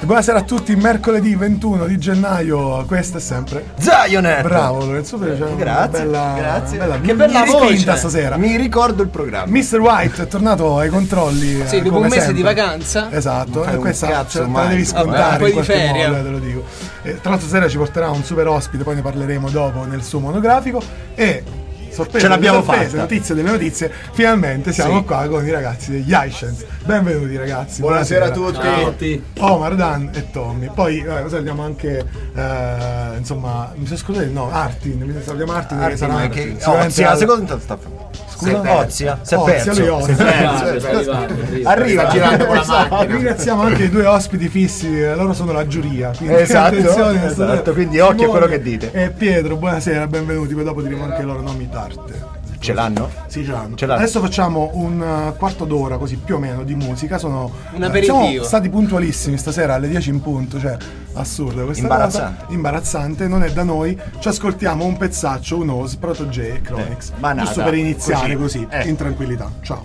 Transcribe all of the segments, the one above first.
Buonasera a tutti, mercoledì 21 di gennaio, questa è sempre Zionet. Bravo Lorenzo, grazie, grazie. Che bella voce stasera. Mi ricordo il programma. Mr. White è tornato ai controlli. Sì, dopo un mese sempre. di vacanza. Esatto, e questa te la devi Vabbè, scontare un in po' di qualche ferie. modo, te lo dico. Tra l'altro stasera ci porterà un super ospite, poi ne parleremo dopo nel suo monografico e sorpresa, ce l'abbiamo sorprese, fatta. notizie delle notizie, finalmente siamo qua con i ragazzi degli iScience. Benvenuti ragazzi. Buonasera a tutti. Ciao a tutti. Omar, Dan e Tommy. Poi salutiamo anche insomma, mi sono scusato, no, Artin, salutiamo Artin che sarà che sicuramente la seconda sta Ozia, si è perso. Arriva girando con la macchina. Ringraziamo anche i due ospiti fissi, loro sono la giuria. Quindi Esatto, quindi occhio a quello che dite. E Pietro, buonasera, benvenuti. Poi dopo diremo anche i loro nomi d'arte. Ce l'hanno? Sì, ce l'hanno. Ce l'hanno. Adesso facciamo un quarto d'ora così più o meno di musica. Sono un aperitivo. Siamo stati puntualissimi stasera alle 10 in punto, cioè assurdo questa Imbarazzante. cosa. Imbarazzante, non è da noi. Ci ascoltiamo un pezzaccio, un Oz, Proto J e Chronix. banata, Giusto per iniziare così. in tranquillità. Ciao.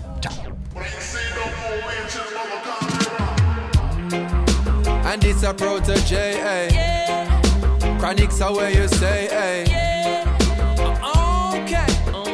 And it's a protege, Chronics are where you say, okay.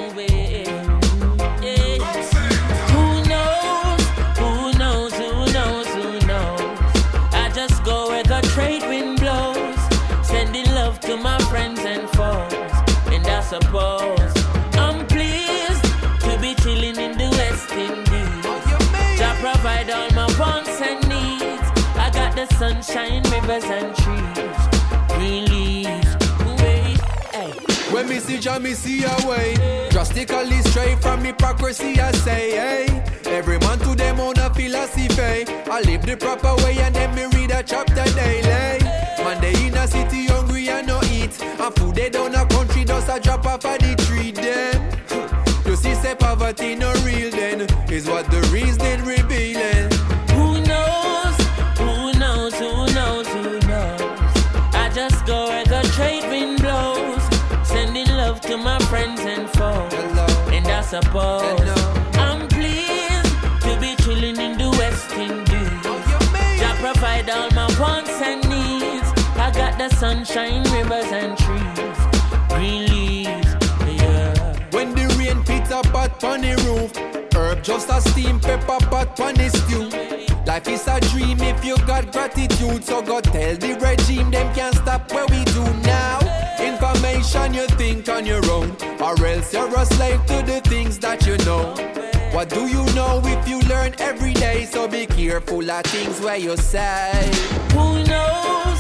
Who knows? I just go where the trade wind blows, sending love to my friends and foes, and I suppose I'm pleased to be chilling in the West Indies. I provide all my wants and needs. I got the sunshine, rivers and trees, green leaves. When me see Jah, me see a way. Drastically straight from hypocrisy, I say, hey. Every man to them own a philosophy. I live the proper way and then me read a chapter daily. Monday in a city hungry and no eat. And food they down a country does a drop off of the tree then. You see say poverty no real then, is what the reason revealing. Who knows? I just go where the trade wind blows, sending love to my friends and foes. Hello. And I suppose Hello. I'm pleased to be chilling in the West Indies. I provide all my wants and needs. I got the sunshine, rivers and trees, green leaves, yeah. When the rain pits a pot on the roof, herb just a steam pepper pot on the stew. Life is a dream if you got gratitude, so go tell the regime them can't stop what we do now. Information you think on your own, or else you're a slave to the things that you know. What do you know if you learn every day? So be careful of things where you say. Who knows?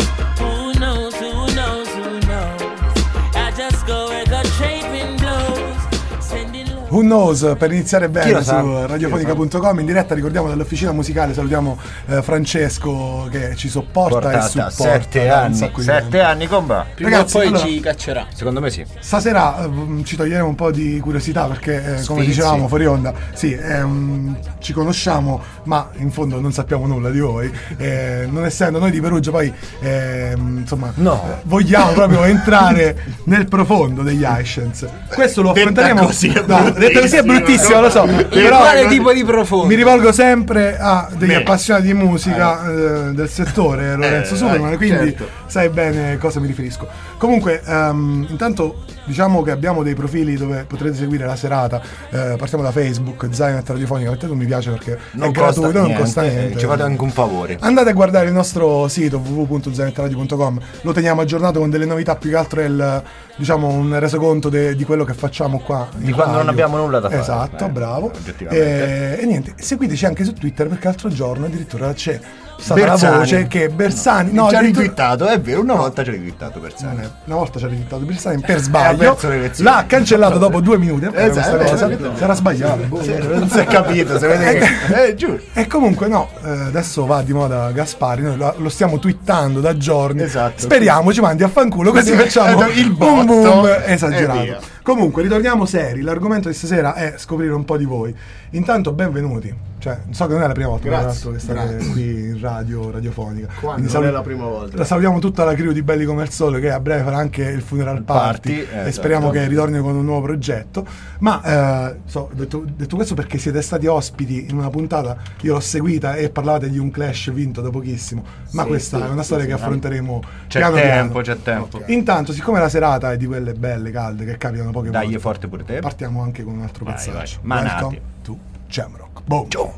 I just go where the trade wind blows, sending love. Who knows, per iniziare Chi bene lo sa? su radiofonica.com in diretta, ricordiamo dall'officina musicale, salutiamo Francesco che ci sopporta e supporta 7 da un anni, sacco di 7 tempo. anni comba. Prima Ragazzi, o poi allora, ci caccerà. Secondo me sì. Stasera ci toglieremo un po' di curiosità perché come Sfizi. dicevamo fuori onda, sì, ci conosciamo ma in fondo non sappiamo nulla di voi, non essendo noi di Perugia poi insomma vogliamo proprio entrare nel profondo degli iScience. Questo lo affronteremo detto così è bruttissimo, lo so, però Quale tipo di profondo? mi rivolgo sempre a degli appassionati di musica del settore, Lorenzo Superman, quindi certo. sai bene a cosa mi riferisco. Comunque intanto diciamo che abbiamo dei profili dove potrete seguire la serata, partiamo da Facebook, Zionet Radiofonica, mettete un mi piace perché è gratuito, non costa niente. Ci fate anche un favore. Andate a guardare il nostro sito www.zionetradio.com, lo teniamo aggiornato con delle novità, più che altro è un resoconto di quello che facciamo qua Di quando non abbiamo nulla da fare. Esatto, bravo. Oggettivamente. E niente, seguiteci anche su Twitter perché l'altro giorno addirittura c'è stata Bersani. la voce che Bersani ci ha addirittura- ritwittato, è vero, una volta ci ha ritwittato Bersani. una volta ci ha ritwittato Bersani per sbaglio, perso le elezioni. l'ha cancellato dopo 2 minuti Esatto, questa cosa, si era sbagliato. Non si è capito, si vede che giù. E comunque adesso va di moda Gaspari, noi lo stiamo twittando da giorni. Esatto. Speriamo ci mandi a fanculo così facciamo il un botto boom e esagerato. via. Comunque, ritorniamo seri. L'argomento di stasera è scoprire un po' di voi. Intanto, benvenuti. Cioè, so che non è la prima volta che state qui in radiofonica. Non è la prima volta. Salutiamo tutta la crew di Belli come il Sole, che a breve farà anche il funeral party e speriamo che ritorni con un nuovo progetto. Ma detto questo perché siete stati ospiti in una puntata, io l'ho seguita e parlavate di un Clash vinto da pochissimo. Ma questa è una storia che affronteremo piano piano. C'è tempo. Okay. Intanto, siccome la serata è di quelle belle, calde, che capitano poche volte, dai forte pure te. Partiamo anche con un altro pezzaccio. Welcome to Jamrock. Boom. Out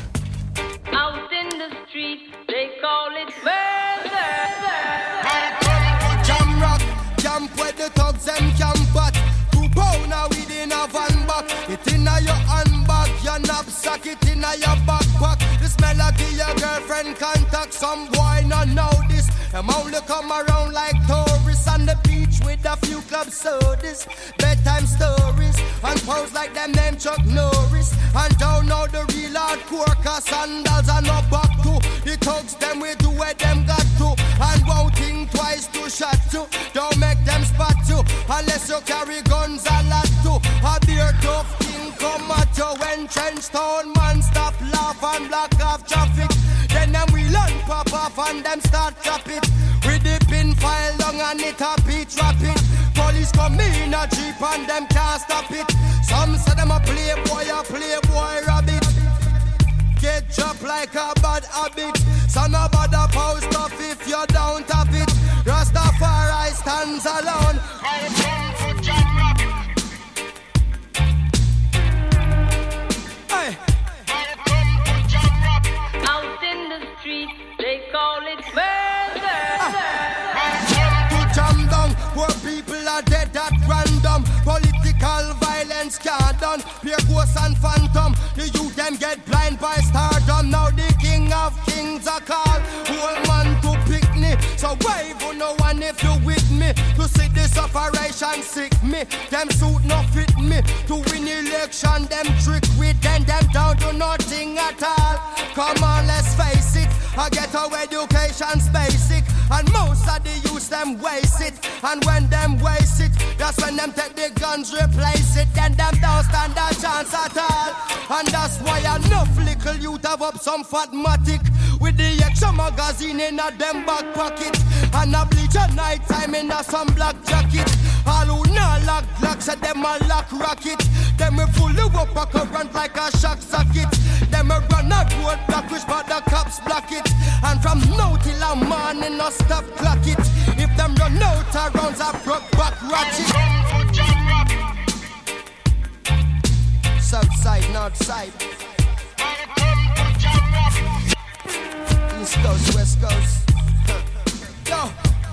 in the street, they call it murder. Welcome to Jamrock, camp where the thugs them camp at. 2 pound now within a van back. It inna your handbag, your knapsack, it inna your backpack. The smell of your girlfriend contact. Some boy not know this. Them only come around like tourists on the beach with a few club sodas, bedtime stories, and pose like them name Chuck Norris. And don't know the real hardcore, cause sandals are no back to. The thugs them we do where them got to. And won't think twice to shot to. Don't make them spot you, unless you carry guns a lot to. A beer tough king come at you when trench town man stop laugh and block off traffic. Then them we learn pop off and them start chop it. With the pin file long and it a beat rapid. Police come in a jeep and them can't stop it. Some say them a playboy rabbit. Get dropped like a bad habit. So no bother post off if you don't have it. Rastafari stands alone. Welcome to Jamrock. Hey. Welcome to Jamrock. Out in the street, they call it murder. Welcome to Jam Down, where people are dead at random. Political violence can't done. Pure ghosts and phantom. The youth them get blind by stardom. Now the king of kings are called. Whole man to picnic. So wave on no one if you with me. To see this operation sick me. Them suit no fit me. To win election them trick with them down to nothing at all. Come on, let's face it. I get our education's basic. And most of the youth them waste it. And when them waste it, that's when them take the guns, replace it. Then them don't stand a chance at all. And that's why enough little youth have up some fatmatic. With the extra magazine in a them back pocket. And a bleach at night time in a some black jacket. All who not lock locks at them a lock rocket. Them we fully up a current like a shock socket. Them a run a road block which but the cops block it. And from now till a morning no stop clock it. If them run out of rounds a broke back ratchet. South side, north side. East coast, west coast. Yo.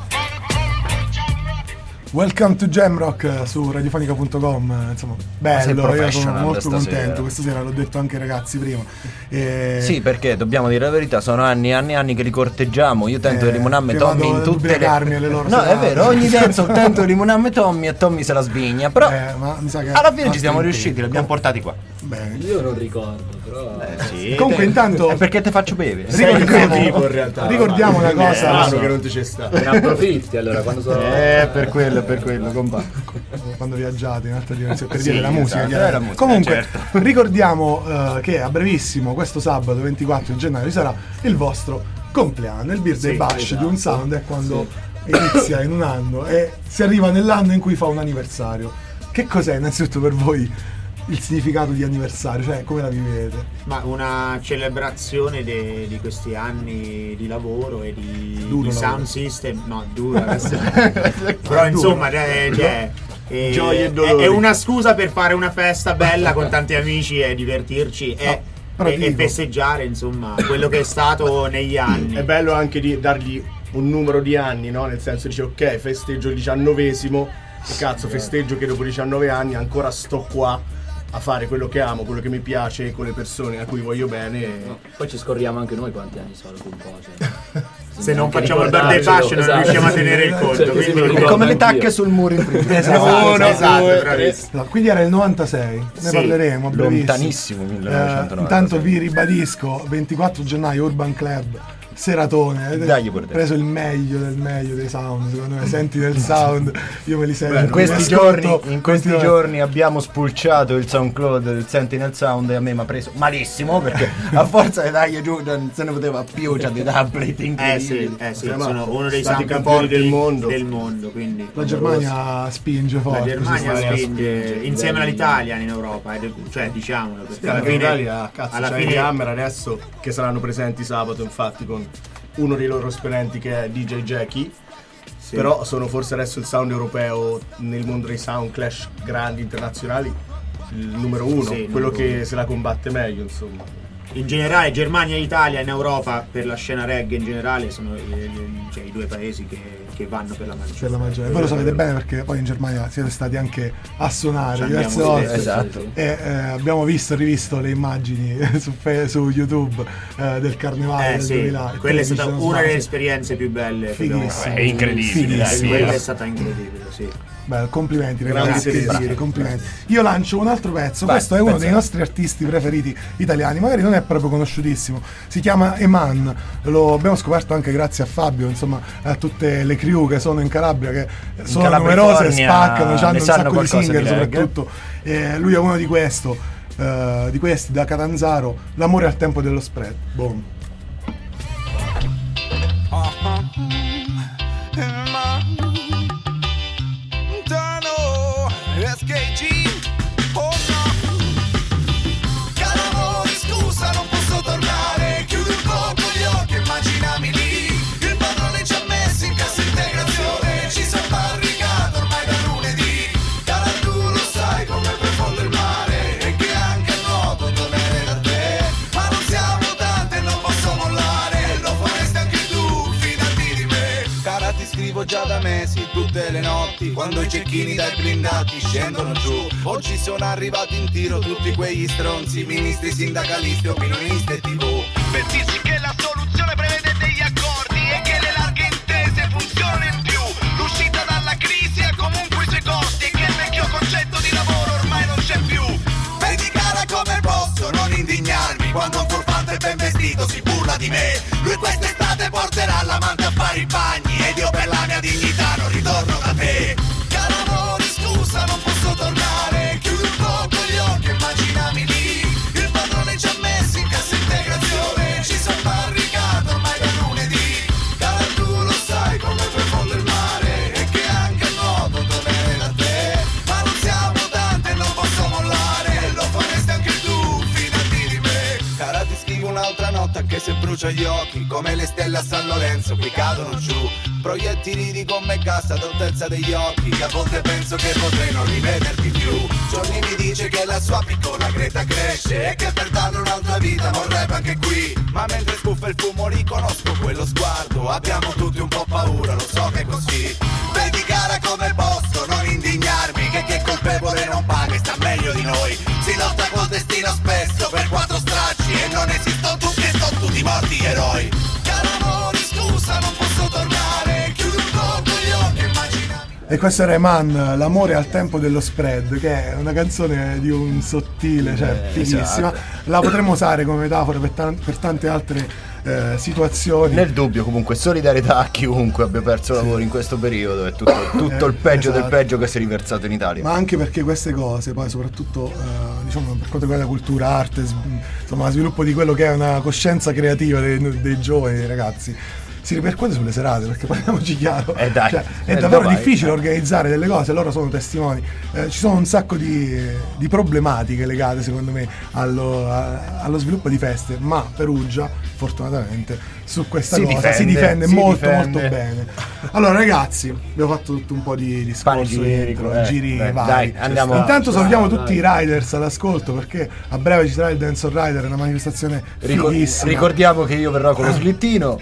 Welcome to Jamrock su radiofonica.com. Insomma, bello, io sono molto contento. Questa sera l'ho detto anche ai ragazzi prima. Sì, perché dobbiamo dire la verità, sono anni e anni che li corteggiamo. Io tento di limonarmi Tommy in tutte le loro no, è vero, ogni terzo tento di limonarmi Tommy e Tommy se la svigna. Però ma mi sa che alla fine ci siamo riusciti, li abbiamo portati qua. Bene. Io non ricordo, però sì, comunque intanto è perché te faccio bere. Ricordiamo una cosa. Che non ti c'è stato. ne approfitti allora quando sono Per quello, compa. Quando viaggiate in altra dimensione per dire la musica, la musica. Comunque certo. ricordiamo che a brevissimo questo sabato 24 gennaio sarà il vostro compleanno, il birthday bash di un sound è quando inizia in un anno e si arriva nell'anno in cui fa un anniversario. Che cos'è innanzitutto per voi il significato di anniversario, cioè come la vivete? Ma una celebrazione di questi anni di lavoro e di sound system, no, dura però insomma gioia e dolore. È una scusa per fare una festa bella con tanti amici e divertirci e festeggiare insomma quello che è stato negli anni. È bello anche di dargli un numero di anni, no? Nel senso dice ok, festeggio il 19esimo, cazzo, festeggio che dopo 19 anni ancora sto qua a fare quello che amo, quello che mi piace, con le persone a cui voglio bene. Poi ci scorriamo anche noi quanti anni sono un po'. Cioè. Se non facciamo il birthday bash non riusciamo a tenere il conto. Quindi come le tacche sul muro in prima. Esatto, bravissimo. Quindi era il 96, ne parleremo a brevissimo. Lontanissimo 1990. Intanto vi ribadisco 24 gennaio Urban Club seratone. Avete preso il meglio del meglio dei sound. Secondo me, senti del sound, io me li sento. In questi giorni abbiamo spulciato il SoundCloud del Sentinel Sound e a me mi ha preso malissimo perché a forza di dargli giù non se ne poteva più, c'ha dei tablet incredibili. Sì, sono uno dei sound campioni del mondo, quindi la Germania spinge forte. La Germania spinge insieme all'Italia in Europa, cioè diciamolo, perché alla fine l'Italia, alla fine Hammer adesso che saranno presenti sabato, infatti, con uno dei loro esponenti che è DJ Jackie. Sì. Però sono forse adesso il sound europeo nel mondo dei sound clash grandi internazionali il numero uno, quello che se la combatte meglio, insomma. In generale Germania e Italia in Europa per la scena reggae in generale sono i due paesi che vanno per la maggiore. Voi lo sapete bene perché poi in Germania siete stati anche a suonare diverse volte. Esatto. E abbiamo visto e rivisto le immagini su YouTube del carnevale del 2000. Quella è stata una delle esperienze più belle. È incredibile. Quella è stata incredibile, sì. Beh, complimenti ragazzi, complimenti. Io lancio un altro pezzo. Questo è uno dei nostri artisti preferiti italiani, magari non è proprio conosciutissimo, si chiama Eman, lo abbiamo scoperto anche grazie a Fabio, insomma, a tutte le crew che sono in Calabria, che sono numerose, spaccano, hanno un sacco di singer soprattutto, lui è uno di questi da Catanzaro, L'amore al tempo dello spread. Boom. SKG, oh no. Caro amore, scusa, non posso tornare. Chiudi un poco gli occhi, immaginami lì. Il padrone ci ha messo in cassa integrazione. Ci siamo barricato ormai da lunedì. Cara, tu lo sai come è profondo il mare e che anche a nuoto tornerei da te. Ma non siamo tante e non posso mollare. Lo faresti anche tu, fidati di me. Cara, ti scrivo già da mesi, tutte le notti, quando i cecchini dai blindati scendono giù. Oggi sono arrivati in tiro tutti quegli stronzi, ministri, sindacalisti, opinionisti e TV, per dirci che la soluzione prevede degli accordi e che le larghe intese funzionano in più. L'uscita dalla crisi ha comunque i suoi costi e che il vecchio concetto di lavoro ormai non c'è più. Vedi cara come posso non indignarmi quando un furfante ben vestito si burla di me. Lui quest'estate porterà la manta a fare i bagni ed io per la mia dignità non ritorno da te. Caro amore, scusa, non posso tornare. Chiudi un poco gli occhi, immaginami lì. Il padrone ci ha messo in cassa integrazione. Ci siamo barricato ormai da lunedì. Cara, tu lo sai come è profondo il mare e che anche a nuoto tornerei da te. Ma non siamo tante e non posso mollare. Lo faresti anche tu, fidati di me. Cara, ti scrivo un'altra notte che se brucia gli occhi come le stelle a San Lorenzo qui cadono giù. Proiettili di gomma e gas ad altezza degli occhi, che a volte penso che potrei non rivederti più. Giorni mi dice che la sua piccola Greta cresce e che per darle un'altra vita vorrebbe anche qui. Ma mentre spuffa il fumo riconosco quello sguardo. Abbiamo tutti un po' paura, lo so che è così. Vedi cara come posso non indignarmi, che chi è colpevole non paga e sta meglio di noi. Si lotta col destino spesso per 4 stracci e non esistono tutti e sono tutti morti eroi. Caro amore, scusa, non posso tornare. Chiudi un poco gli occhi, immaginami. E questo era Eman, L'amore al tempo dello spread, che è una canzone di un sottile, cioè fighissima. Esatto. La potremmo usare come metafora per tante altre situazioni. Nel dubbio, comunque, solidarietà a chiunque abbia perso lavoro in questo periodo. È tutto il peggio del peggio che si è riversato in Italia. Ma anche perché queste cose, poi soprattutto diciamo per quanto riguarda cultura, arte, insomma, sviluppo di quello che è una coscienza creativa dei giovani, dei ragazzi, si ripercuote sulle serate, perché parliamoci chiaro, è davvero difficile organizzare delle cose, loro sono testimoni. Ci sono un sacco di problematiche legate secondo me allo sviluppo di feste, ma Perugia fortunatamente su questa cosa si difende molto bene. Allora ragazzi, abbiamo fatto tutto un po' di discorso, giri vari. Dai, andiamo. Intanto salutiamo tutti i riders all'ascolto, perché a breve ci sarà il Dance on Rider, una manifestazione fighissima. Ricordiamo che io verrò con lo slittino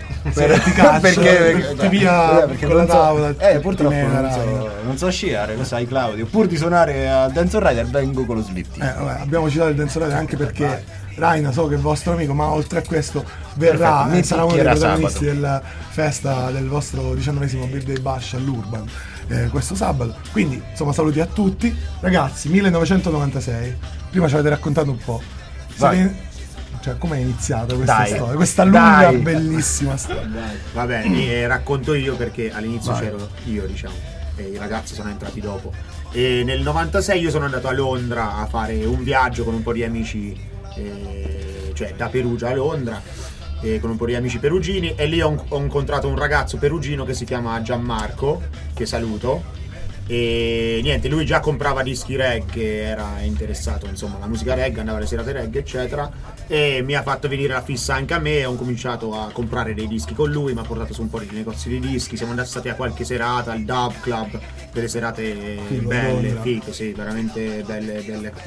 perché ti via con la tavola. Purtroppo non so sciare, lo sai Claudio. Pur di suonare al Dance on Rider vengo con lo slittino. Abbiamo citato il Dance on Rider anche perché Raina, so che è vostro amico, ma oltre a questo verrà e sarà uno dei protagonisti della festa del vostro 19esimo Birthday Bash all'Urban questo sabato. Quindi insomma saluti a tutti ragazzi. 1996, prima ci avete raccontato un po'. Cioè, come è iniziata questa storia? Questa lunga, bellissima storia. Vabbè, racconto io perché all'inizio c'ero io, diciamo, e i ragazzi sono entrati dopo. E nel 96 io sono andato a Londra a fare un viaggio con un po' di amici, cioè da Perugia a Londra, con un po' di amici perugini, e lì ho incontrato un ragazzo perugino che si chiama Gianmarco, che saluto. E niente, lui già comprava dischi reggae, era interessato insomma alla musica reggae, andava alle serate reggae eccetera, e mi ha fatto venire la fissa anche a me, e ho cominciato a comprare dei dischi con lui, mi ha portato su un po' di negozi di dischi, siamo andati stati a qualche serata al Dub Club, delle serate belle, fighe, sì, veramente belle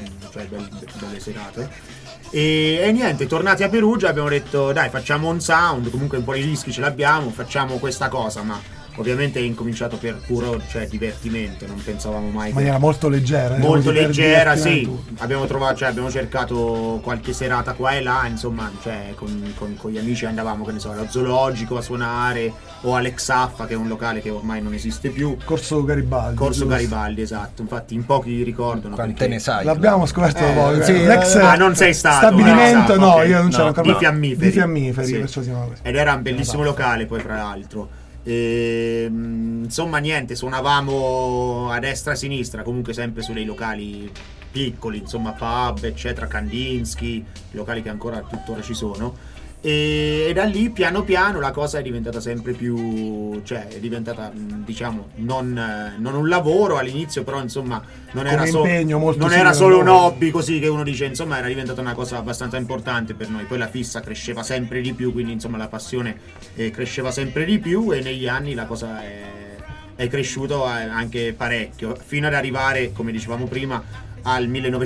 serate. E niente, tornati a Perugia abbiamo detto dai, facciamo un sound, comunque un po' di dischi ce l'abbiamo, facciamo questa cosa, ma ovviamente è incominciato per puro, cioè, divertimento, non pensavamo mai. In maniera molto leggera. Molto leggera, sì. Abbiamo cercato qualche serata qua e là, insomma, cioè, con gli amici andavamo, che ne so, allo Zoologico a suonare, o all'Exaffa, che è un locale che ormai non esiste più. Corso Garibaldi, esatto. Infatti in pochi ricordano. Quante ne sai? L'abbiamo scoperto da poco. Sì, non sei stato. Stabilimento, no, okay. io non c'ero ancora. Di Fiammiferi, sì. Perciò siamo... Ed era un bellissimo locale, poi fra l'altro. Insomma niente, suonavamo a destra e a sinistra, comunque sempre su dei locali piccoli, insomma pub eccetera, Kandinsky, locali che ancora tuttora ci sono, e da lì piano piano la cosa è diventata sempre più, cioè è diventata diciamo non un lavoro all'inizio, però insomma non era solo un hobby così che uno dice, insomma era diventata una cosa abbastanza importante per noi, poi la fissa cresceva sempre di più, quindi insomma la passione cresceva sempre di più, e negli anni la cosa è cresciuto anche parecchio, fino ad arrivare, come dicevamo prima, al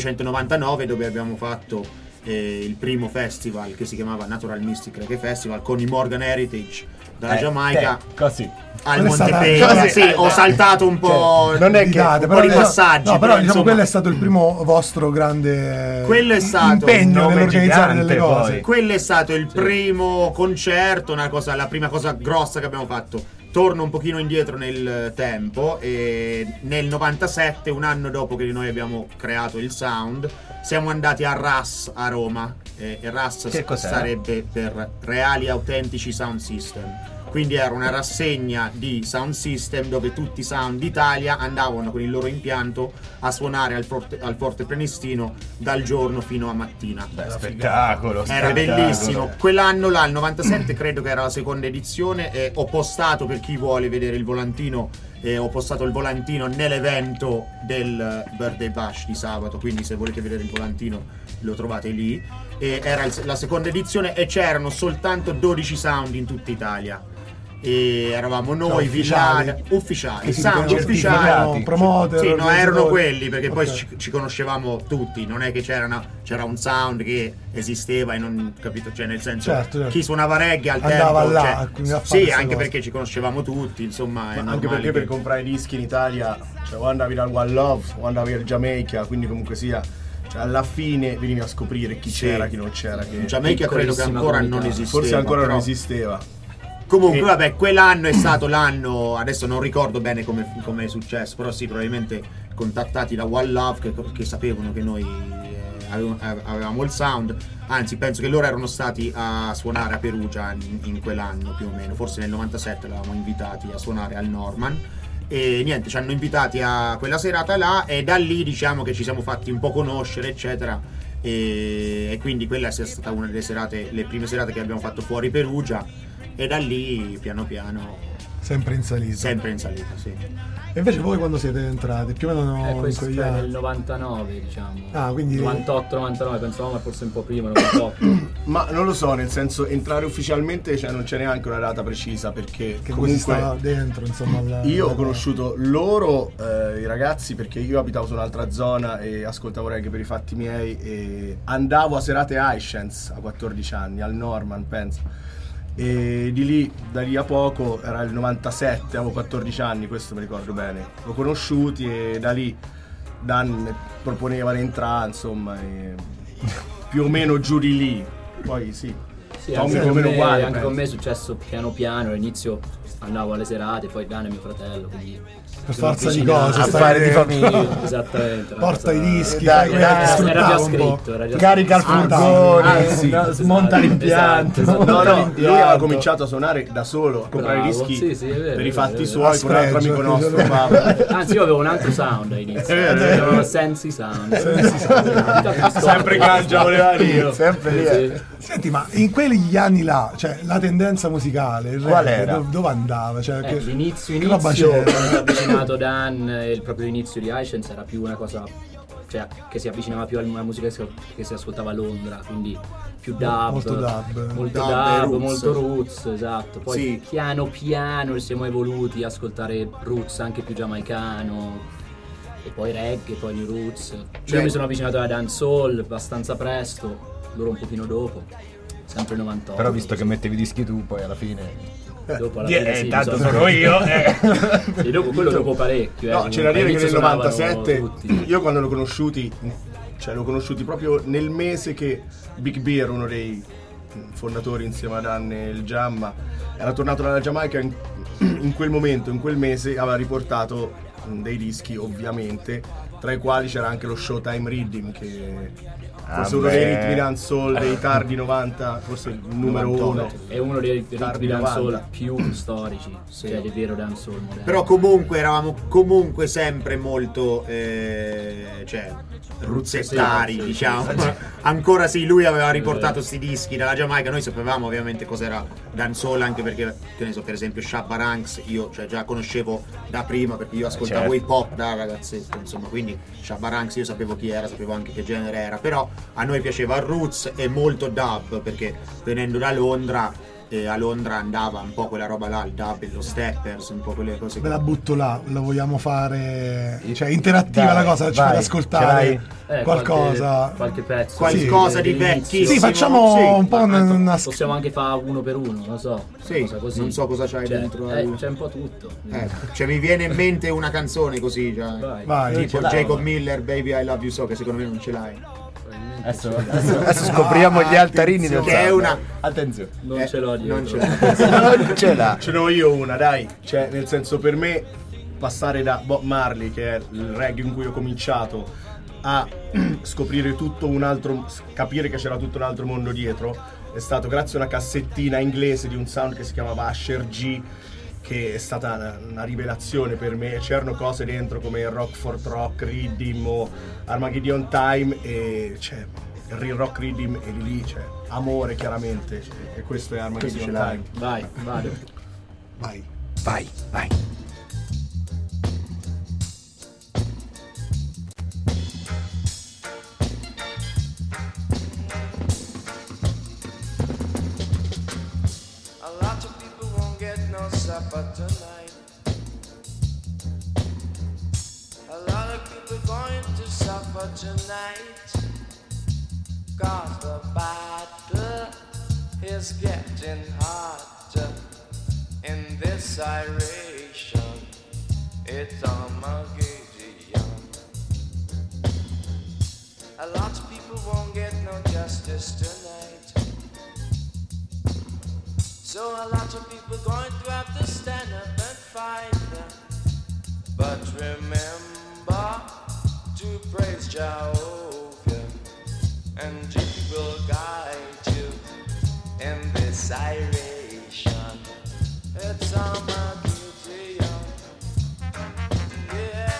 1999, dove abbiamo fatto il primo festival che si chiamava Natural Mystic Reggae Festival con i Morgan Heritage dalla Giamaica, così al Montepeña. Sì, ho saltato un po', non è che un po' di passaggi, no, però diciamo insomma, quello è stato il primo vostro grande impegno nell'organizzare delle cose. Quello è stato il primo concerto, la prima cosa grossa che abbiamo fatto. Torno un pochino indietro nel tempo, e nel 97, un anno dopo che noi abbiamo creato il sound, siamo andati a RAS a Roma, e RAS sarebbe per Reali Autentici Sound System, quindi era una rassegna di sound system dove tutti i sound d'Italia andavano con il loro impianto a suonare al Forte Prenestino dal giorno fino a mattina. Spettacolo, era bellissimo. Quell'anno là, il 97, credo che era la seconda edizione, e ho postato, per chi vuole vedere il volantino, ho postato il volantino nell'evento del Birthday Bash di sabato, quindi se volete vedere il volantino lo trovate lì. E era la seconda edizione e c'erano soltanto 12 sound in tutta Italia. E eravamo noi ufficiali, sound ufficiali, promoter, sì, no, erano quelli, perché poi ci conoscevamo tutti, non è che c'era un sound che esisteva e non, capito, cioè nel senso, certo. Chi suonava reggae al andava tempo là, sì, anche perché ci conoscevamo tutti, insomma, anche perché per comprare dischi in Italia, cioè, o andavi dal One Love o andavi al Jamaica, quindi comunque sia, cioè, alla fine venivi a scoprire chi c'era, chi non c'era, che Jamaica credo che ancora non esisteva, forse ancora non esisteva. Comunque vabbè, quell'anno è stato l'anno, adesso non ricordo bene come è successo, però sì, probabilmente contattati da One Love che sapevano che noi avevamo il sound, anzi penso che loro erano stati a suonare a Perugia in quell'anno più o meno, forse nel 97 l'avevamo invitati a suonare al Norman, e niente, ci hanno invitati a quella serata là, e da lì diciamo che ci siamo fatti un po' conoscere eccetera, e quindi quella è stata una delle serate, le prime serate che abbiamo fatto fuori Perugia. E da lì piano piano sempre in salita, sì. E invece voi quando siete entrati? Più o meno questo è nel 99, diciamo. Quindi 98-99, pensavamo forse un po' prima, 98. Ma non lo so, nel senso, entrare ufficialmente, cioè non c'è neanche una data precisa, perché che comunque stava dentro, insomma, io ho conosciuto loro, i ragazzi, perché io abitavo su un'altra zona e ascoltavo reggae per i fatti miei, e andavo a serate Highchance a 14 anni al Norman, penso. E da lì a poco, era il 97, avevo 14 anni, questo mi ricordo bene, l'ho conosciuti, e da lì Dan mi proponeva di entrare, insomma, e più o meno giù di lì, poi sì anche con me è successo piano piano, all'inizio andavo alle serate, poi Dan è mio fratello, quindi per forza di cose, affari di famiglia. Esattamente. Porta i dischi, era già scritto, carica il furgone, smonta l'impianto. Lui aveva cominciato a suonare da solo, a comprare i dischi per i fatti suoi con un altro amico nostro, Paolo. Anzi, io avevo un altro sound all'inizio, si chiamava Sensi Sound. Sempre Gaggia voleva io. Sempre lì. Senti, ma in quegli anni là, cioè la tendenza musicale, il qual rap, era? dove andava? Cioè, L'inizio, che roba quando c'era? si è avvicinato Dan, il proprio inizio di iScience era più una cosa, cioè, che si avvicinava più alla musica che si ascoltava a Londra, quindi più dub, molto dub, molto roots, esatto. Poi sì, piano piano siamo evoluti a ascoltare roots anche più giamaicano, e poi reggae, poi new roots. Io mi sono avvicinato alla dancehall abbastanza presto, loro un pochino dopo, sempre 98. Però visto che mettevi i dischi tu, poi alla fine dopo alla fine sì, tanto sono io. E dopo quello dopo parecchio. No, c'è da dire che nel suonavano 97 tutti. io quando l'ho conosciuti proprio nel mese che Big B era uno dei fondatori insieme a Dan e il Jamma, era tornato dalla Giamaica in quel momento, in quel mese aveva riportato dei dischi ovviamente, tra i quali c'era anche lo Showtime Rhythm, che forse uno dei ritmi dancehall dei tardi 90, forse il numero 1. È uno dei ritmi dancehall 90. più storici, cioè del vero dancehall moderno. Però comunque eravamo comunque sempre molto cioè ruzzettari, sì, diciamo. Ancora sì, lui aveva riportato sti dischi dalla Giamaica, noi sapevamo ovviamente cos'era dancehall, anche perché, che ne so, per esempio Shabba Ranks io già conoscevo da prima, perché io ascoltavo hip hop da ragazzetto, insomma, quindi Shabba Ranks io sapevo chi era, sapevo anche che genere era, però a noi piaceva il roots e molto dub, perché venendo da Londra, a Londra andava un po' quella roba là, il dub, lo steppers, un po' quelle cose. Ve la butto là, la vogliamo fare, cioè interattiva, la cosa, ci fate ascoltare qualcosa, qualche pezzo, qualcosa di vecchissimo. Sì, facciamo un po' una possiamo anche fare uno per uno, non so. Sì, così. non so cosa c'hai dentro. C'è un po' tutto. Cioè mi viene in mente una canzone così, cioè, vai. tipo Jacob Miller, Baby I Love You So, che secondo me non ce l'hai. Adesso scopriamo gli altarini del che è una. Attenzione, non ce l'ho io. Non ce l'ha. Ce n'ho io una, dai. Cioè, nel senso, per me passare da Bob Marley, che è il reggae in cui ho cominciato, a scoprire tutto un altro, capire che c'era tutto un altro mondo dietro, è stato grazie a una cassettina inglese di un sound che si chiamava Asher G, che è stata una rivelazione per me. C'erano cose dentro come Rockford Rock, Rhythm o Armageddon Time, e cioè il real rock rhythm e lì c'è amore chiaramente, e questo è Armageddon Time. Vai, vado. vai. Supper tonight. A lot of people going to suffer tonight, 'cause the battle is getting hotter in this iration. It's Armageddon. A lot of people won't get no justice tonight. So a lot of people going to have to stand up and fight them. But remember to praise Jehovah, and He will guide you in this iration. It's Armageddon. Yeah.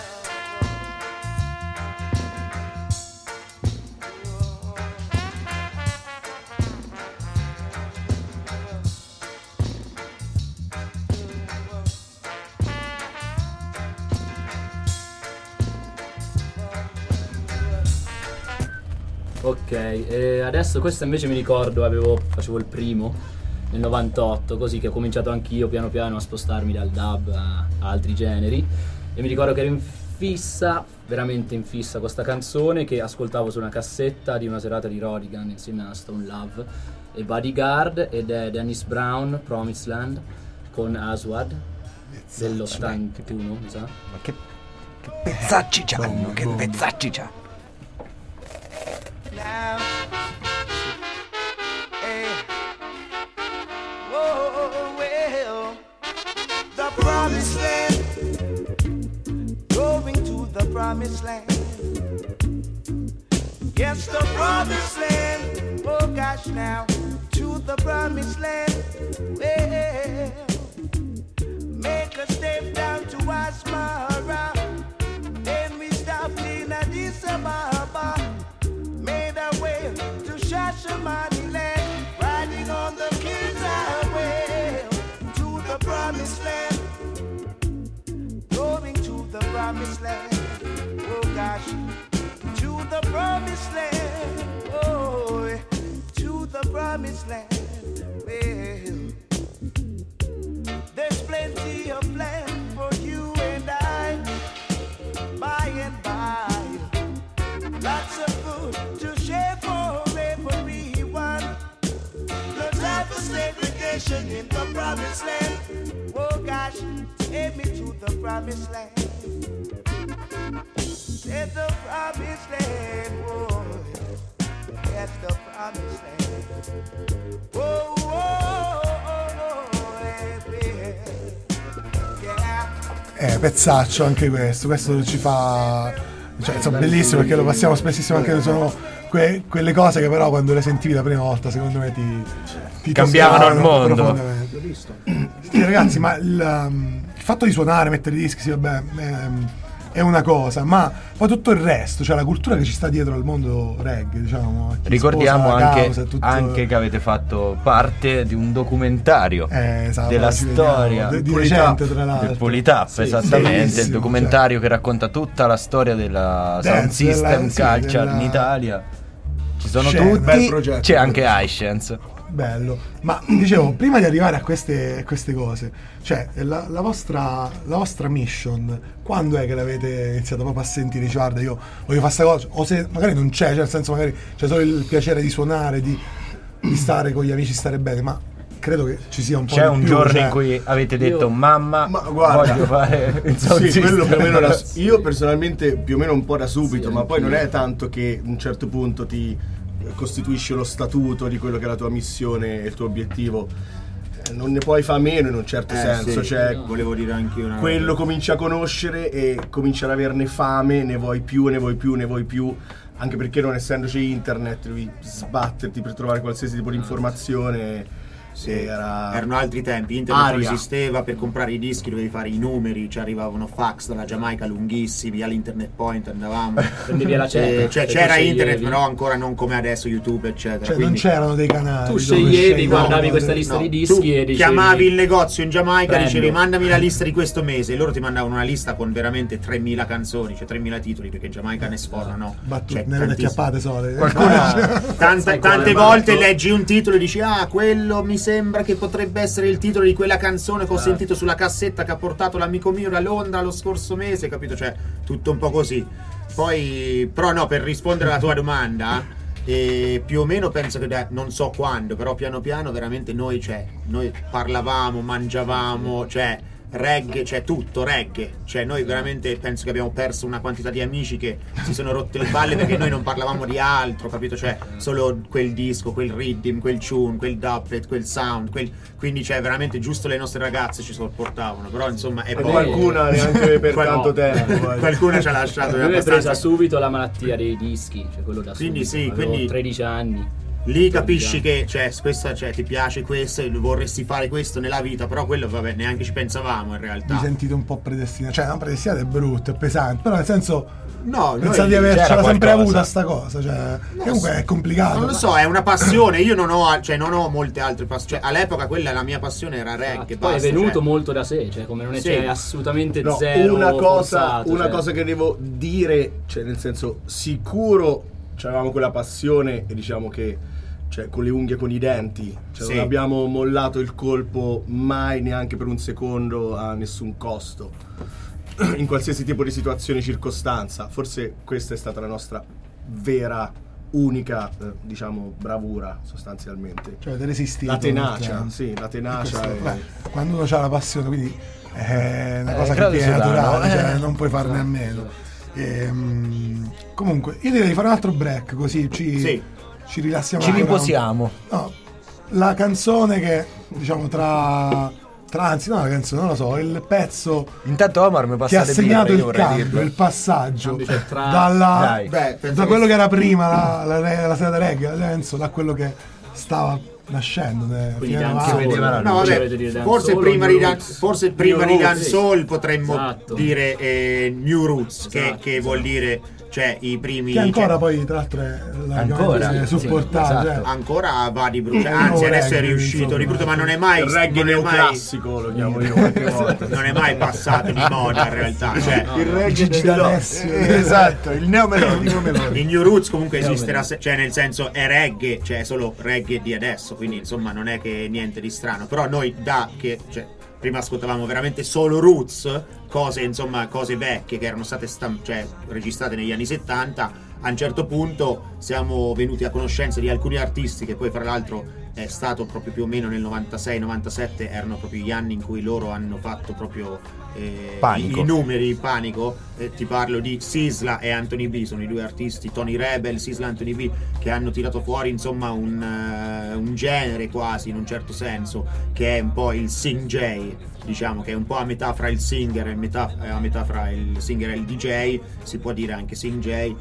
Ok, adesso questo invece mi ricordo, facevo il primo nel 98, così che ho cominciato anch'io piano piano a spostarmi dal dub a altri generi, e mi ricordo che ero in fissa, veramente in fissa, con questa canzone che ascoltavo su una cassetta di una serata di Rodigan insieme a Stone Love e Bodyguard, ed è Dennis Brown, Promised Land, con Aswad dell'81, mi sa. Ma che pezzacci c'hanno, che pezzacci c'ha. Now, hey, whoa, well, the promised land promised land. Yes, the promised land. Oh gosh, now to the promised land. Well, make a step down to Asmara. Then we stopped in Addis Ababa. Made our way to Shashamaniland. Riding on the King's Highway to the promised land. Going to the promised land. Oh gosh, to the promised land. Oh, to the promised land. Well, there's plenty of land for you and I, by and by. Lots of food to share for everyone. No time for segregation in the promised land. Oh gosh, take me to the promised land. It's the promised land. Oh, that's the promised land. Oh, oh, oh, oh, yeah. Pezzaccio anche questo ci fa, cioè insomma bellissimo, perché lo passiamo spessissimo, anche sono quelle cose che però quando le sentivi la prima volta secondo me ti cambiavano il mondo. Sì, ragazzi, ma il fatto di suonare, mettere i dischi, sì, vabbè, è una cosa, ma poi tutto il resto, cioè la cultura che ci sta dietro al mondo reggae, diciamo. Ricordiamo anche che avete fatto parte di un documentario della storia di recente, tra l'altro, del Politap, esattamente, il documentario che racconta tutta la storia della Sound System Culture in Italia. Ci sono tutti, c'è anche iScience. Bello, ma dicevo, prima di arrivare a queste cose, cioè la vostra mission, quando è che l'avete iniziato proprio a sentire? Dice, guarda, io voglio fare questa cosa, o se magari non c'è, cioè nel senso magari c'è solo il piacere di suonare, di stare con gli amici, stare bene, ma credo che ci sia un po' c'è di un più, giorno cioè... in cui avete detto mamma guarda, voglio fare il sound system. Quello più o meno io personalmente più o meno un po' da subito, ma poi non è tanto che a un certo punto ti costituisce lo statuto di quello che è la tua missione e il tuo obiettivo, non ne puoi fare meno in un certo senso, cioè volevo dire anche una quello cominci a conoscere e cominci ad averne fame, ne vuoi più, anche perché non essendoci internet devi sbatterti per trovare qualsiasi tipo di informazione. Erano altri tempi, internet non esisteva, per comprare i dischi dovevi fare i numeri, ci arrivavano fax dalla Giamaica lunghissimi, all'internet point andavamo, prendevi la chat, cioè c'era internet però ancora non come adesso, YouTube eccetera, cioè quindi non c'erano dei canali, tu sceglievi, guardavi questa lista di dischi e dicevi, chiamavi il negozio in Giamaica, dicevi mandami la lista di questo mese e loro ti mandavano una lista con veramente 3.000 canzoni, cioè 3.000 titoli, perché in Giamaica ne sfornano, cioè, ne avete chiappate sole, tante volte leggi un titolo e dici quello mi sembra che potrebbe essere il titolo di quella canzone che ho sentito sulla cassetta che ha portato l'amico mio da Londra lo scorso mese, capito? Cioè tutto un po' così. Poi però no, per rispondere alla tua domanda, più o meno penso che non so quando, però piano piano veramente noi parlavamo, mangiavamo, cioè reggae, cioè tutto reggae, cioè noi veramente penso che abbiamo perso una quantità di amici che si sono rotte le palle perché noi non parlavamo di altro, capito? Cioè solo quel disco, quel rhythm, quel tune, quel doublet, quel sound, quindi cioè veramente giusto le nostre ragazze ci sopportavano, però insomma e qualcuna neanche per tanto tempo qualcuna ci ha lasciato. Lui è presa subito la malattia dei dischi, cioè quello da quindi subito. Quindi 13 anni. Lì capisci che ti piace questo e vorresti fare questo nella vita, però quello vabbè neanche ci pensavamo in realtà. Vi sentite un po' predestinati, cioè non predestinati è brutto, è pesante, però nel senso pensate di avercela sempre avuta sta cosa, cioè comunque è complicato. Non lo so, è una passione, io non ho molte altre passioni, cioè all'epoca quella la mia passione era reggae, poi è venuto molto da sé, cioè come non è c'è assolutamente zero una cosa che devo dire, cioè nel senso sicuro avevamo quella passione e diciamo che con le unghie e con i denti, non abbiamo mollato il colpo mai, neanche per un secondo, a nessun costo in qualsiasi tipo di situazione e circostanza. Forse questa è stata la nostra vera unica bravura sostanzialmente, cioè avete resistito, la tenacia, la tenacia quando uno ha la passione, quindi è una cosa che viene naturale, cioè non puoi farne a meno. Comunque io direi di fare un altro break così ci rilassiamo, ci riposiamo. La canzone che diciamo tra anzi no, la canzone, non lo so, il pezzo intanto Omar mi che ha passa segnato il cambio, il passaggio da quello che era prima la serata reggae, adesso da quello che stava nascendo, forse prima di dancehall potremmo dire New Roots, che vuol dire, cioè i primi, che ancora poi tra l'altro è supportato, esatto. Ancora va di brutto, anzi adesso è riuscito di brutto, ma non è mai il reggae neoclassico, lo chiamo io qualche volta. Non è mai passato di moda in realtà, cioè il reggae di adesso, esatto, il neomelodico. Il New Roots comunque esisterà, cioè nel senso è reggae, cioè è solo reggae di adesso, quindi insomma non è che niente di strano, però noi prima ascoltavamo veramente solo roots, cose vecchie che erano state registrate negli anni 70. A un certo punto siamo venuti a conoscenza di alcuni artisti che poi fra l'altro è stato proprio più o meno nel 96-97, erano proprio gli anni in cui loro hanno fatto proprio i numeri, Panico. Ti parlo di Sisla e Anthony B, sono i due artisti, Tony Rebel, Sisla e Anthony B, che hanno tirato fuori insomma un genere quasi in un certo senso, che è un po' il Sing J, diciamo, che è un po' a metà fra il singer e a metà fra il singer e il DJ, si può dire anche Sing J.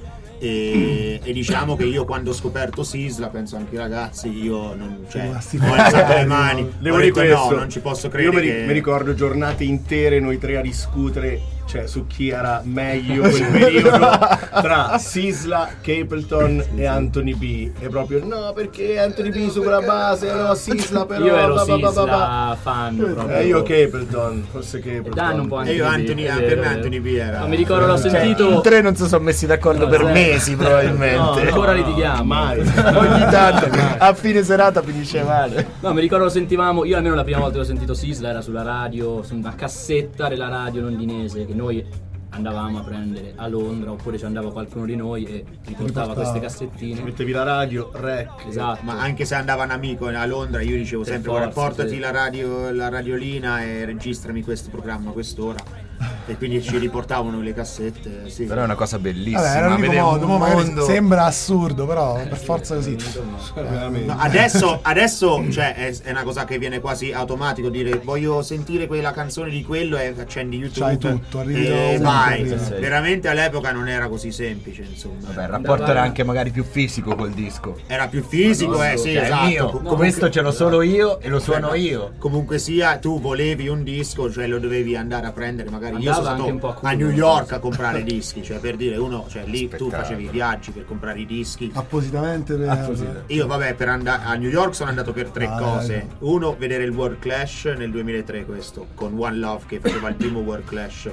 E diciamo che io quando ho scoperto Sisla, penso anche i ragazzi, io non ho alzato le mani, ho detto no, non ci posso credere. Io mi ricordo giornate intere noi tre a discutere, cioè su chi era meglio quel periodo tra Sisla, Capleton e Anthony B, e proprio no, perché Anthony B su quella base, no, Sisla però io ero Sisla fan proprio. Io Capleton, forse Capleton, danno un po' anche io per me Anthony B era, mi ricordo, l'ho sentito, in tre non si sono messi d'accordo per mesi probabilmente, ancora litighiamo mai. Ogni tanto a fine serata finisce male. No, mi ricordo lo sentivamo, io almeno la prima volta che ho sentito Sisla era sulla radio, su una cassetta della radio londinese che noi andavamo a prendere a Londra, oppure ci andava qualcuno di noi e riportava queste cassettine, mettevi la radio, rec, esatto. Ma anche se andava un amico a Londra, io dicevo sempre guarda, portati la radiolina e registrami questo programma a quest'ora, e quindi ci riportavano le cassette, sì. Però è una cosa bellissima. Vabbè, era l'unico modo, sembra assurdo, però per forza così. No, adesso cioè è una cosa che viene quasi automatico, dire voglio sentire quella canzone di quello e accendi YouTube, c'hai tutto, arrivi e vai. Veramente all'epoca non era così semplice, insomma. Vabbè, il rapporto era anche magari più fisico col disco. Era più fisico, sì, cioè, esatto. Mio. Questo ce l'ho solo io e lo suono io. Comunque sia, tu volevi un disco, cioè lo dovevi andare a prendere, magari io sono stato a New York a comprare dischi, cioè per dire uno, cioè lì tu facevi i viaggi per comprare i dischi appositamente. Io vabbè, per andare a New York sono andato per tre cose. Uno, vedere il World Clash nel 2003, questo con One Love che faceva il primo World Clash,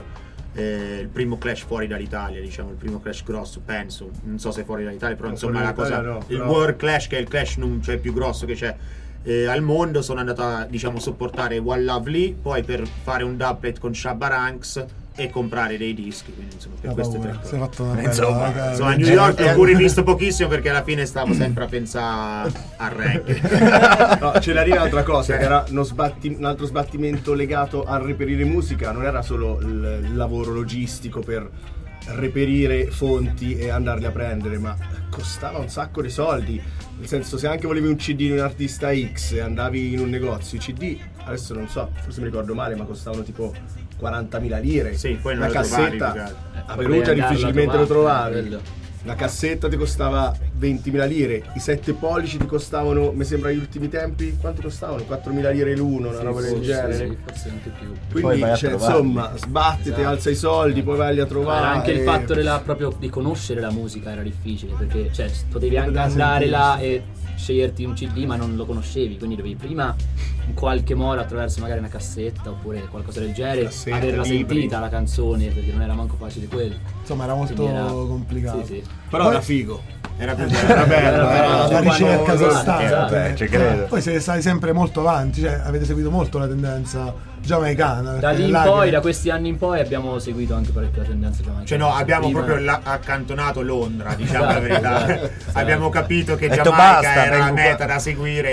il primo Clash fuori dall'Italia, diciamo il primo Clash grosso, penso, non so se fuori dall'Italia, però insomma la cosa, il World Clash, che è il Clash più grosso che c'è al mondo. Sono andato a, diciamo, sopportare One Love lì, poi per fare un doublet con Shabba Ranks e comprare dei dischi, quindi insomma per queste tre cose. Insomma a New York l'ho pure visto pochissimo, perché alla fine stavo sempre a pensare al reggae. No, c'era lì un'altra cosa, che era un altro sbattimento legato a reperire musica, non era solo il lavoro logistico per reperire fonti e andarli a prendere, ma costava un sacco di soldi. Nel senso, se anche volevi un CD di un artista X e andavi in un negozio, i CD, adesso non so, forse mi ricordo male, ma costavano tipo 40.000 lire. Sì, poi una cassetta a Perugia difficilmente lo trovavi. La cassetta ti costava 20.000 lire, i 7 pollici ti costavano, mi sembra agli ultimi tempi, quanto costavano? 4.000 lire l'uno, una roba del genere. Sì, forse anche più. Quindi insomma, sbattete, alza i soldi, poi vai a trovare. Era anche il fatto proprio di conoscere la musica era difficile, perché cioè potevi anche andare là e sceglierti un CD, ma non lo conoscevi, quindi dovevi prima in qualche modo, attraverso magari una cassetta oppure qualcosa del genere, averla sentita la canzone, perché non era manco facile quello. Insomma, era molto complicato. Sì. Però era figo. Era bello, era la ricerca costante. Ci credo. Poi siete stati sempre molto avanti, cioè avete seguito molto la tendenza giamaicana. Da lì in poi, da questi anni in poi, abbiamo seguito anche parecchio la tendenza giamaicana. Cioè no, abbiamo proprio accantonato Londra, diciamo la verità. Esatto. Abbiamo capito che Giamaica era la meta da seguire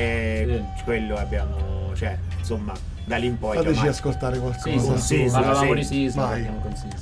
e quello abbiamo, cioè insomma, da lì in poi. Fateci ascoltare qualcosa. Sì, parlavamo di Sisla, partiamo con Sisla.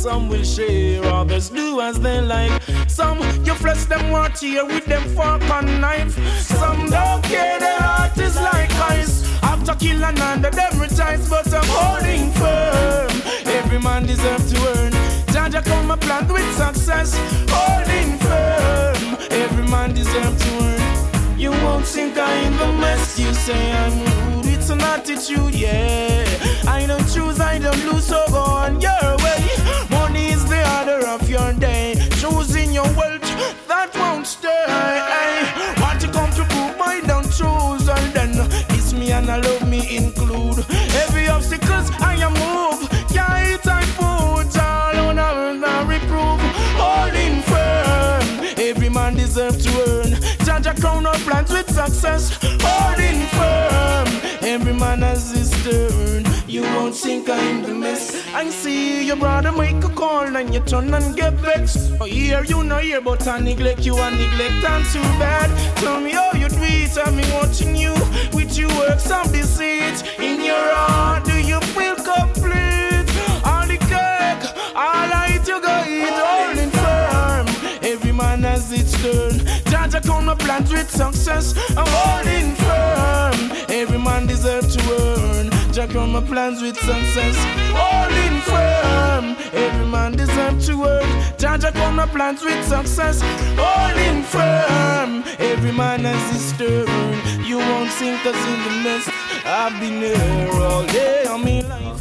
some will share, others do as they like. Some you flesh them want here with them fork and knife. Some don't care, their heart is like ice. After kill another, them rejoice, but I'm holding firm. Every man deserves to earn. Jaja come a plant with success, holding firm. Every man deserves to earn. You won't think I'm in the mess. You say I'm rude, it's an attitude, yeah. I don't choose, I don't lose, so go on your way. Money is the order of your day. Choosing your wealth, that won't stay. Want to come to prove I don't choose, and then it's me and I love me include. Every obstacles I am move, yeah, eat I food, all on I reprove. Holding firm, every man deserves to earn. Jaja crown up plans with success, holding firm. Every man has his turn. You won't think I'm the mess. I see your brother make a call and you turn and get vexed. Oh, here you know here, but I neglect you and neglect I'm too bad. Tell me how you do it, I've been watching you with your works and deceit. In your heart, do you feel complete? All the cake, all I eat you go eat, holding firm. Every man has its turn. Jaja count my plans with success, I'm holding firm. Every man deserves to earn. Jaja count my plans with success, holding firm. Every man deserves to earn. Jaja count my plans with success, holding firm. Every man has his turn. You won't sink us in the mess. I've been here all day, I mean life.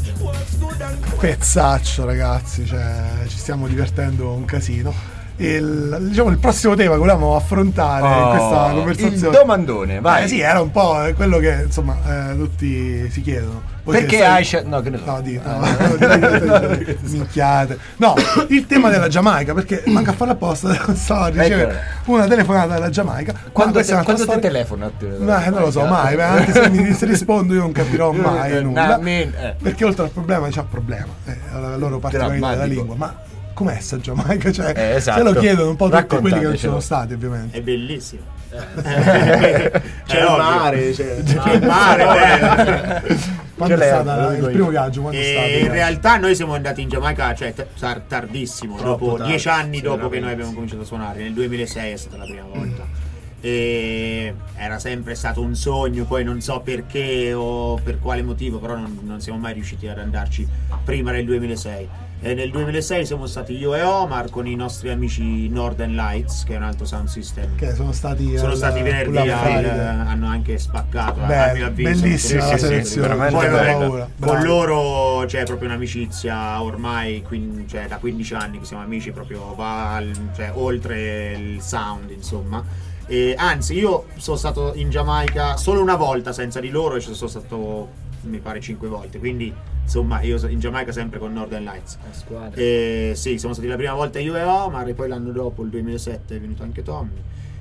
Pezzaccio, ragazzi, cioè ci stiamo divertendo un casino. Diciamo il prossimo tema che volevamo affrontare in questa conversazione, il domandone, vai. Sì, era un po' quello che insomma tutti si chiedono. Poi perché hai no, che ne so. Minchiate. No, il tema della Giamaica, perché manca a farla apposta, stavo a ricevere una telefonata dalla Giamaica. Quando ti telefona? Non lo so mai, anche se rispondo io non capirò mai nulla. Perché oltre al problema c'è un problema, la loro particolarità della lingua, ma com'è sta Giamaica? Cioè, esatto. Se lo chiedono un po' tutti quelli che non sono stati, ovviamente. È bellissimo. C'è il mare, c'è il mare. Quando è stato il primo viaggio? Quando è stato? In realtà noi siamo andati in Giamaica, cioè tardissimo, dopo 10 anni dopo che noi abbiamo cominciato a suonare. Nel 2006 è stata la prima volta. E era sempre stato un sogno, poi non so perché o per quale motivo, però non siamo mai riusciti ad andarci prima del 2006. E nel 2006 siamo stati io e Omar con i nostri amici Northern Lights, che è un altro sound system, che sono stati venerdì, hanno anche spaccato. Bellissima la selezione, con loro c'è proprio un'amicizia ormai, cioè da 15 anni che siamo amici, proprio cioè, oltre il sound, insomma. E anzi, io sono stato in Giamaica solo una volta senza di loro, e ci sono stato mi pare 5 volte, quindi insomma io in Giamaica sempre con Northern Lights. E sì, siamo stati la prima volta io e Omar, e poi l'anno dopo, il 2007, è venuto anche Tommy.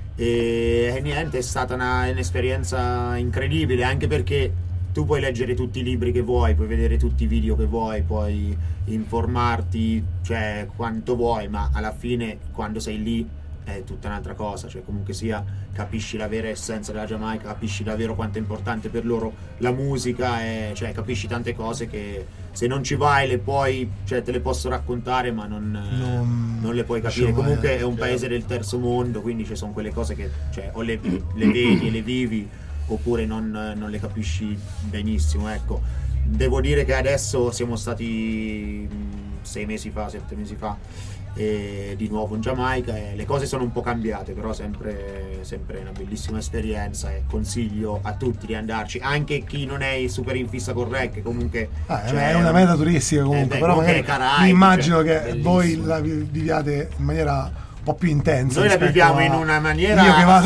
E niente, è stata un'esperienza incredibile, anche perché tu puoi leggere tutti i libri che vuoi, puoi vedere tutti i video che vuoi, puoi informarti, cioè quanto vuoi, ma alla fine quando sei lì è tutta un'altra cosa, cioè comunque sia capisci la vera essenza della Giamaica, capisci davvero quanto è importante per loro la musica, e cioè capisci tante cose che se non ci vai cioè te le posso raccontare, ma non le puoi capire. Comunque è un paese del terzo mondo, quindi ci sono quelle cose che cioè o le vedi e le vivi, oppure non le capisci benissimo. Ecco, devo dire che adesso siamo stati 7 mesi fa e di nuovo in Giamaica, e le cose sono un po' cambiate, però sempre una bellissima esperienza, e consiglio a tutti di andarci, anche chi non è super in fissa con reggae. Comunque è una meta turistica comunque, però magari mi immagino che voi la viviate in maniera un po' più intensa. Noi la viviamo in una maniera, io che vado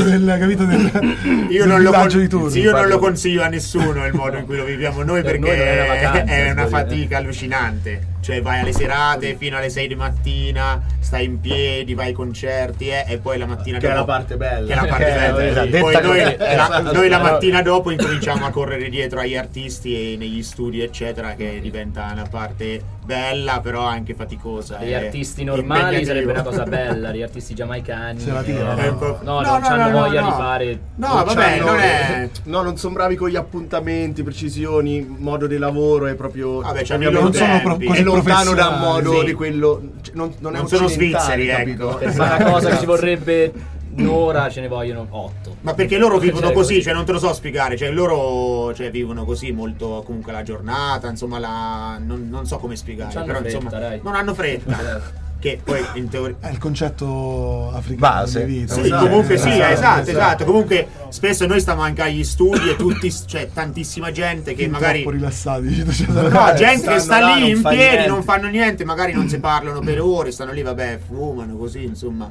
io non lo consiglio a nessuno il modo in cui lo viviamo noi, perché è una fatica allucinante. Cioè vai alle serate fino alle 6 di mattina, stai in piedi, vai ai concerti, e poi la mattina dopo, è la parte bella. Che è la parte bella. Poi noi la mattina dopo incominciamo a correre dietro agli artisti e negli studi eccetera, che diventa una parte bella però anche faticosa. Gli artisti normali sarebbe una cosa bella, gli artisti giamaicani non hanno voglia di fare. No, vabbè, non sono bravi con gli appuntamenti, precisioni, modo di lavoro, è proprio non sono così lontano da un modo di quello. Non sono svizzeri, capito? Per fare una cosa che ci vorrebbe un'ora ce ne vogliono 8. Ma perché loro vivono così, cioè non te lo so spiegare, cioè loro vivono così molto comunque la giornata, insomma non so come spiegare, però fretta, insomma dai. non hanno fretta. Che poi in teoria è il concetto africano base di vita. sì, comunque sì, esatto. Comunque spesso noi stiamo anche agli studi e tutti, cioè tantissima gente che magari troppo rilassati, no, gente che sta lì in piedi, niente. non fanno niente, magari non si parlano per ore, stanno lì, vabbè, fumano così, insomma.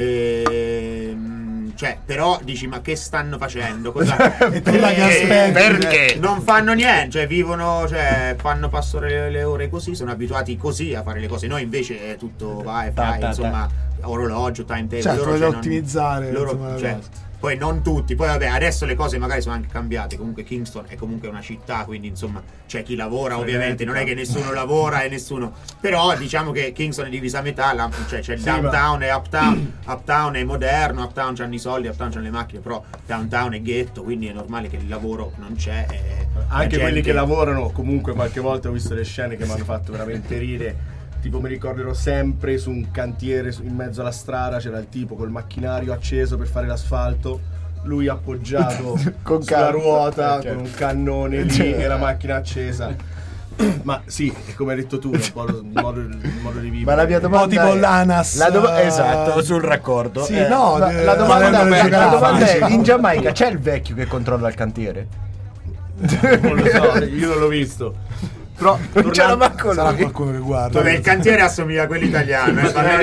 Cioè, però dici, ma che stanno facendo? Cosa? Perché? Non fanno niente, cioè vivono, cioè fanno passare le ore così, sono abituati così a fare le cose. Noi invece è tutto vai e fai, insomma, orologio, timetable, certo, loro da ottimizzare, loro, insomma, cioè, poi non tutti, poi vabbè, adesso le cose magari sono anche cambiate. Comunque Kingston è comunque una città, quindi insomma c'è chi lavora, ovviamente, non è che nessuno lavora e nessuno. Però diciamo che Kingston è divisa a metà, cioè c'è il downtown e uptown. Uptown è moderno, uptown c'hanno i soldi, uptown c'hanno le macchine, però downtown è ghetto, quindi è normale che il lavoro non c'è. Anche quelli che lavorano, comunque qualche volta ho visto le scene che mi hanno fatto veramente ridere. Tipo mi ricorderò sempre su un cantiere in mezzo alla strada c'era il tipo col macchinario acceso per fare l'asfalto, lui appoggiato sulla ruota con un cannone lì e la macchina accesa. Ma sì, è come hai detto tu, il modo di vivere. Ma la mia domanda tipo l'ANAS, esatto, sul raccordo. Sì, no, la domanda è: in Giamaica c'è il vecchio che controlla il cantiere? Non lo so, io non l'ho visto. Però sarà qualcuno che guarda. Dove il cantiere assomiglia a quello italiano,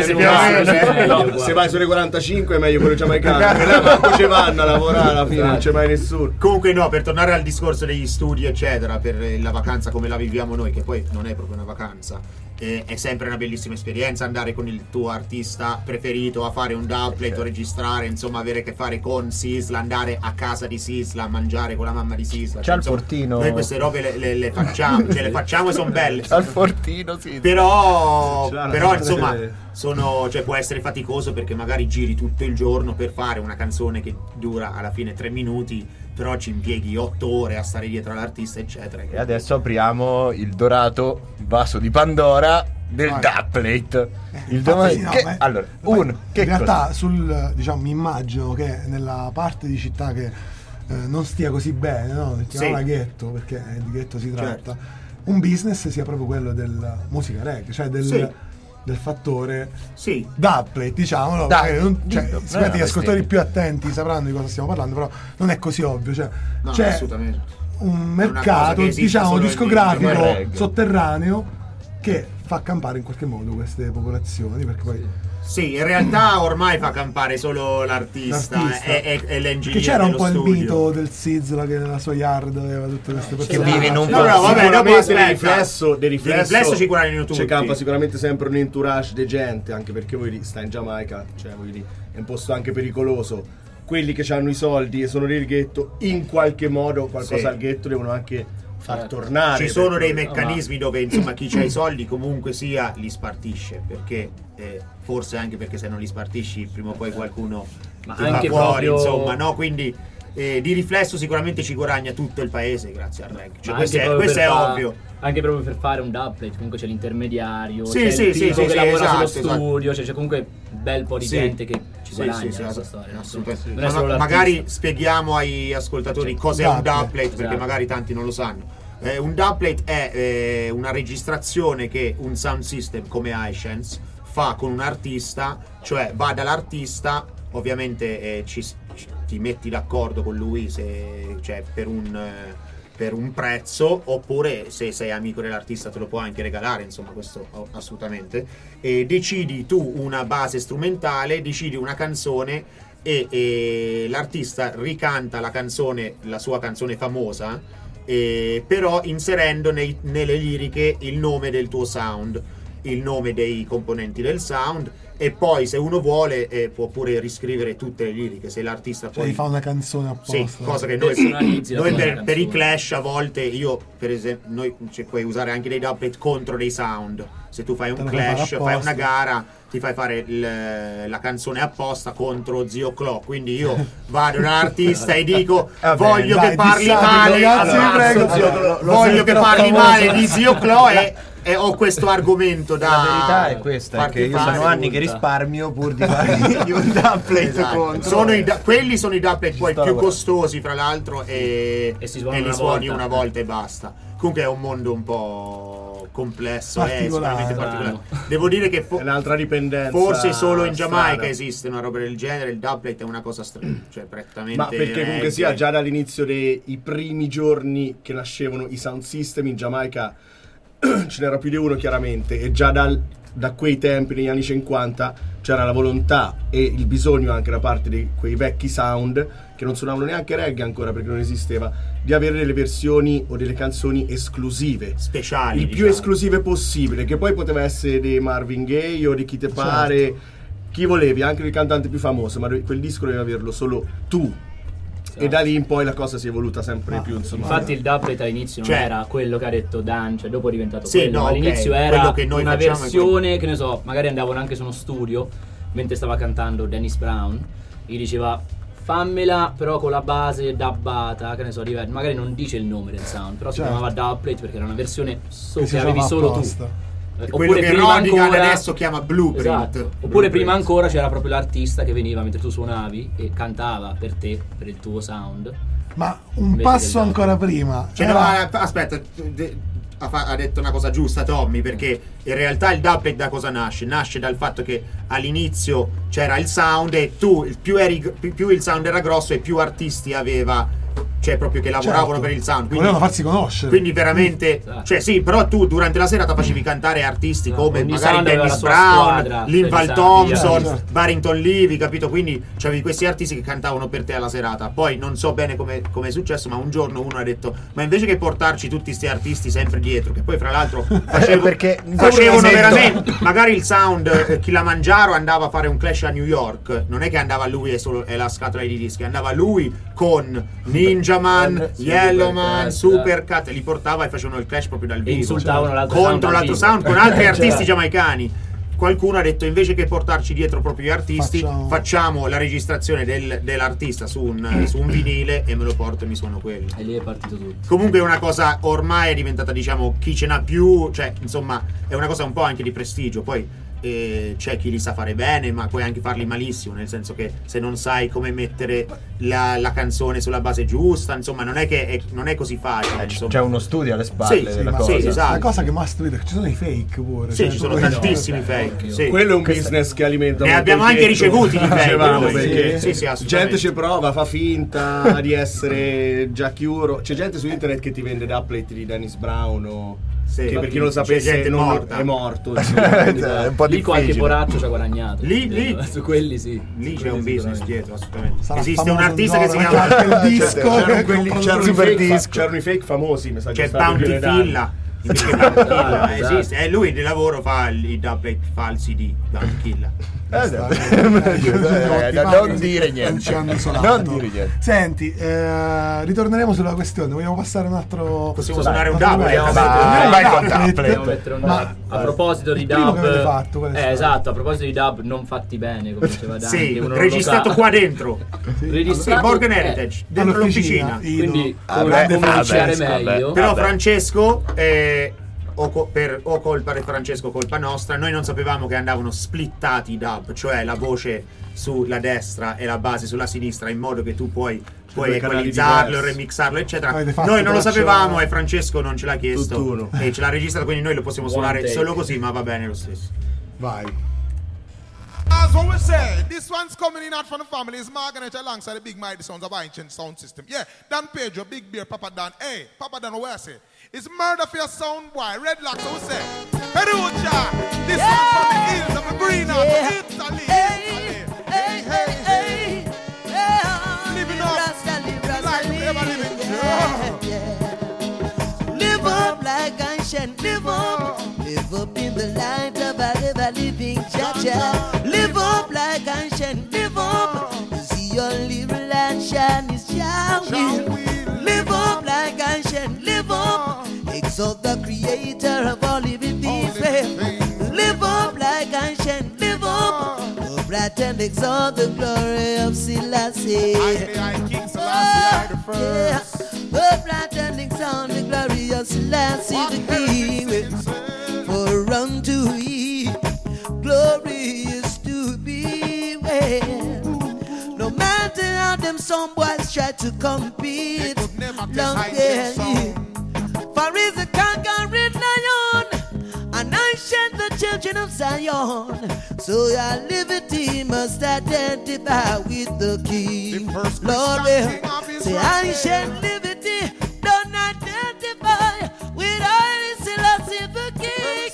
se vai sulle 45 è meglio quello giamaicano. Là manco ci vanno a lavorare alla fine, non c'è mai nessuno. Comunque no, per tornare al discorso degli studi eccetera, per la vacanza come la viviamo noi, che poi non è proprio una vacanza, è sempre una bellissima esperienza andare con il tuo artista preferito a fare un doublet o registrare, insomma avere a che fare con Sisla, andare a casa di Sisla, mangiare con la mamma di Sisla. C'ha il fortino. Noi queste robe le facciamo, ce le facciamo e sono belle. C'ha il fortino, sì. Però insomma può essere faticoso perché magari giri tutto il giorno per fare una canzone che dura alla fine 3 minuti, però ci impieghi 8 ore a stare dietro all'artista eccetera. E adesso apriamo il dorato vaso di Pandora del doublet. Allora, in realtà mi immagino che nella parte di città che non stia così bene, no? Chiamiamola ghetto, perché di ghetto si tratta. Un business sia proprio quello della musica reggae, cioè del fattore doublet, diciamolo. Sicuramente gli ascoltatori più attenti sapranno di cosa stiamo parlando, però non è così ovvio. C'è assolutamente un mercato, discografico sotterraneo che fa campare in qualche modo queste popolazioni, perché poi sì, in realtà ormai fa campare solo l'artista. E l'engineer. Che c'era un po' studio. Il mito del Sisla che nella sua yard aveva tutte queste persone. Che vive in un di riflesso ci guadagnano tutti. C'è campa sicuramente sempre un entourage di gente, anche perché voi sta in Giamaica, cioè è un posto anche pericoloso. Quelli che hanno i soldi e sono nel ghetto, in qualche modo qualcosa al ghetto devono anche far tornare. Ci sono dei meccanismi dove insomma chi ha i soldi comunque sia li spartisce, perché forse anche perché se non li spartisci prima o poi qualcuno ti va fuori, insomma, no? Quindi di riflesso sicuramente ci guadagna tutto il paese grazie al reggae, questo è ovvio. Anche proprio per fare un doublet comunque c'è l'intermediario, c'è il tipo che lavora sullo studio, esatto. C'è comunque un bel po' di gente che ci guadagna questa storia. Magari spieghiamo ai ascoltatori cos'è un doublet, perché magari tanti non lo sanno. Un doublet è una registrazione che un sound system come iSense fa con un artista, cioè va dall'artista, ovviamente ti metti d'accordo con lui per un prezzo, oppure se sei amico dell'artista te lo può anche regalare, insomma questo assolutamente, e decidi tu una base strumentale, decidi una canzone e l'artista ricanta la sua canzone famosa, però inserendo nelle liriche il nome del tuo sound, il nome dei componenti del sound, e poi se uno vuole può pure riscrivere tutte le liriche, se l'artista poi fa una canzone apposta. Sì, cosa che noi per i clash a volte, io per esempio, noi puoi usare anche dei doublet contro dei sound. Se tu fai un clash, fai una gara, ti fai fare la canzone apposta contro Zio Clo, quindi io vado dall'artista e dico voglio che parli male, voglio che parli male di Zio Clo e ho questo argomento da. La verità è questa, è che io sono anni che risparmio pur di fargli un doublet contro. Quelli sono i doublet poi più costosi, fra l'altro, e li suoni una volta e basta. Comunque è un mondo un po' complesso, è sicuramente particolare. Devo dire che è un'altra dipendenza. Forse solo in Giamaica esiste una roba del genere. Il doublet è una cosa cioè prettamente. Ma perché comunque sia già dall'inizio dei primi giorni che nascevano i sound system in Giamaica ce n'era più di uno chiaramente, e già da quei tempi, negli anni 50, c'era la volontà e il bisogno anche da parte di quei vecchi sound che non suonavano neanche reggae ancora perché non esisteva, di avere delle versioni o delle canzoni esclusive, speciali, il più esclusive possibile, che poi poteva essere di Marvin Gaye o di chi te pare, chi volevi, anche il cantante più famoso, ma quel disco doveva averlo solo tu. E da lì in poi la cosa si è evoluta sempre più, insomma. Infatti il doublet all'inizio non era quello che ha detto Dan, cioè dopo è diventato quello, ma all'inizio era che noi una versione che ne so, magari andavano anche su uno studio mentre stava cantando Dennis Brown, gli diceva fammela però con la base dubbata, che ne so, magari non dice il nome del sound, però si chiamava doublet perché era una versione che avevi solo tu. Quello che Rodigan adesso chiama Blueprint. Esatto. Oppure prima ancora c'era proprio l'artista che veniva mentre tu suonavi e cantava per te, per il tuo sound. Ma un passo ancora prima. Aspetta, ha detto una cosa giusta Tommy, perché in realtà il doublet da cosa nasce? Nasce dal fatto che all'inizio c'era il sound e tu più il sound era grosso e più artisti aveva, cioè proprio che lavoravano per il sound, volevano farsi conoscere, quindi veramente cioè sì, però tu durante la serata facevi cantare artisti come magari Dennis Brown, Linval Thompson, Barrington Levy, capito? Quindi c'avevi questi artisti che cantavano per te alla serata. Poi non so bene come è successo, ma un giorno uno ha detto ma invece che portarci tutti questi artisti sempre dietro, che poi fra l'altro facevano veramente magari il sound, Kilimanjaro andava a fare un Clash a New York, non è che andava lui e la scatola di dischi, andava lui con Ninjaman, Yellowman, Supercat, li portava e facevano il clash proprio dal vivo, insultavano contro l'altro sound con altri artisti giamaicani. Qualcuno ha detto invece che portarci dietro proprio gli artisti facciamo la registrazione dell'artista su un vinile e me lo porto e mi suono quello, e lì è partito tutto. Comunque è una cosa ormai è diventata, diciamo, chi ce n'ha più, cioè insomma è una cosa un po' anche di prestigio. Poi c'è chi li sa fare bene, ma puoi anche farli malissimo, nel senso che se non sai come mettere la canzone sulla base giusta, insomma non è così facile, c'è uno studio alle spalle della cosa. Sì, esatto. La cosa che mi ha stupito è che ci sono i fake pure. Sì, ci sono tantissimi fake. Sì. Quello è un business che alimenta. Ne abbiamo anche ricevuti di fake. Perché sì, gente ci prova, fa finta di essere Jackie Uro. C'è gente su internet che ti vende doublet di Dennis Brown o che per chi non lo sapesse è morto. Un po' lì qualche poraccio ci ha guadagnato. Lì su quelli sì. Lì c'è un business dietro, assolutamente. Sarà esiste un artista che si chiama il disco, c'erano i fake famosi, mi sa. C'è Bounty Filla. Esiste, e lui di lavoro fa i doublet falsi di Bounty Killa. Non dire niente. Non dire niente. Senti, ritorneremo sulla questione. Vogliamo passare un altro. Possiamo suonare un doublet. A proposito di dub, esatto, a proposito di dub non fatti bene, come diceva Dan. Sì, registrato qua dentro. Registrato Morgan Heritage, dentro l'officina. Quindi cominciare meglio. Però Francesco o colpa di Francesco, colpa nostra, noi non sapevamo che andavano splittati i dub, cioè la voce sulla destra e la base sulla sinistra, in modo che tu puoi equalizzarlo, remixarlo, eccetera. Noi non lo sapevamo e Francesco non ce l'ha chiesto e ce l'ha registrato, quindi noi lo possiamo suonare solo così, ma va bene lo stesso. Vai. As what we say, this one's coming in out from the family is Margaret alongside the big mighty sounds of ancient sound system. Yeah, Dan Pedro, Big Bear, Papa Dan. Hey, Papa Dan, what I say? It's murder for your sound boy. Red Lock, so we say. Perugia, this one's from the hills of the green house, Italy. Hey, hey, hey. Living up like we ever living. Live up like ancient, live up. Live up in the light of a ever living Jaja. Live up like ancient, live up. You see your little light shine is shining. Live up like ancient, live up. Exalt the creator of all living things. Live up like ancient, live up. Go bright and exalt the glory of Selassie. King Selassie, the first. Go bright and exalt the glory of Selassie the King. for unto ye glory is to be well. No matter how them some boys try to compete, long there he. For he's a conquering lion, and I shed the children of Zion. So your liberty must identify with the King. Lord, say I shed liberty, don't identify with Haile Selassie the King.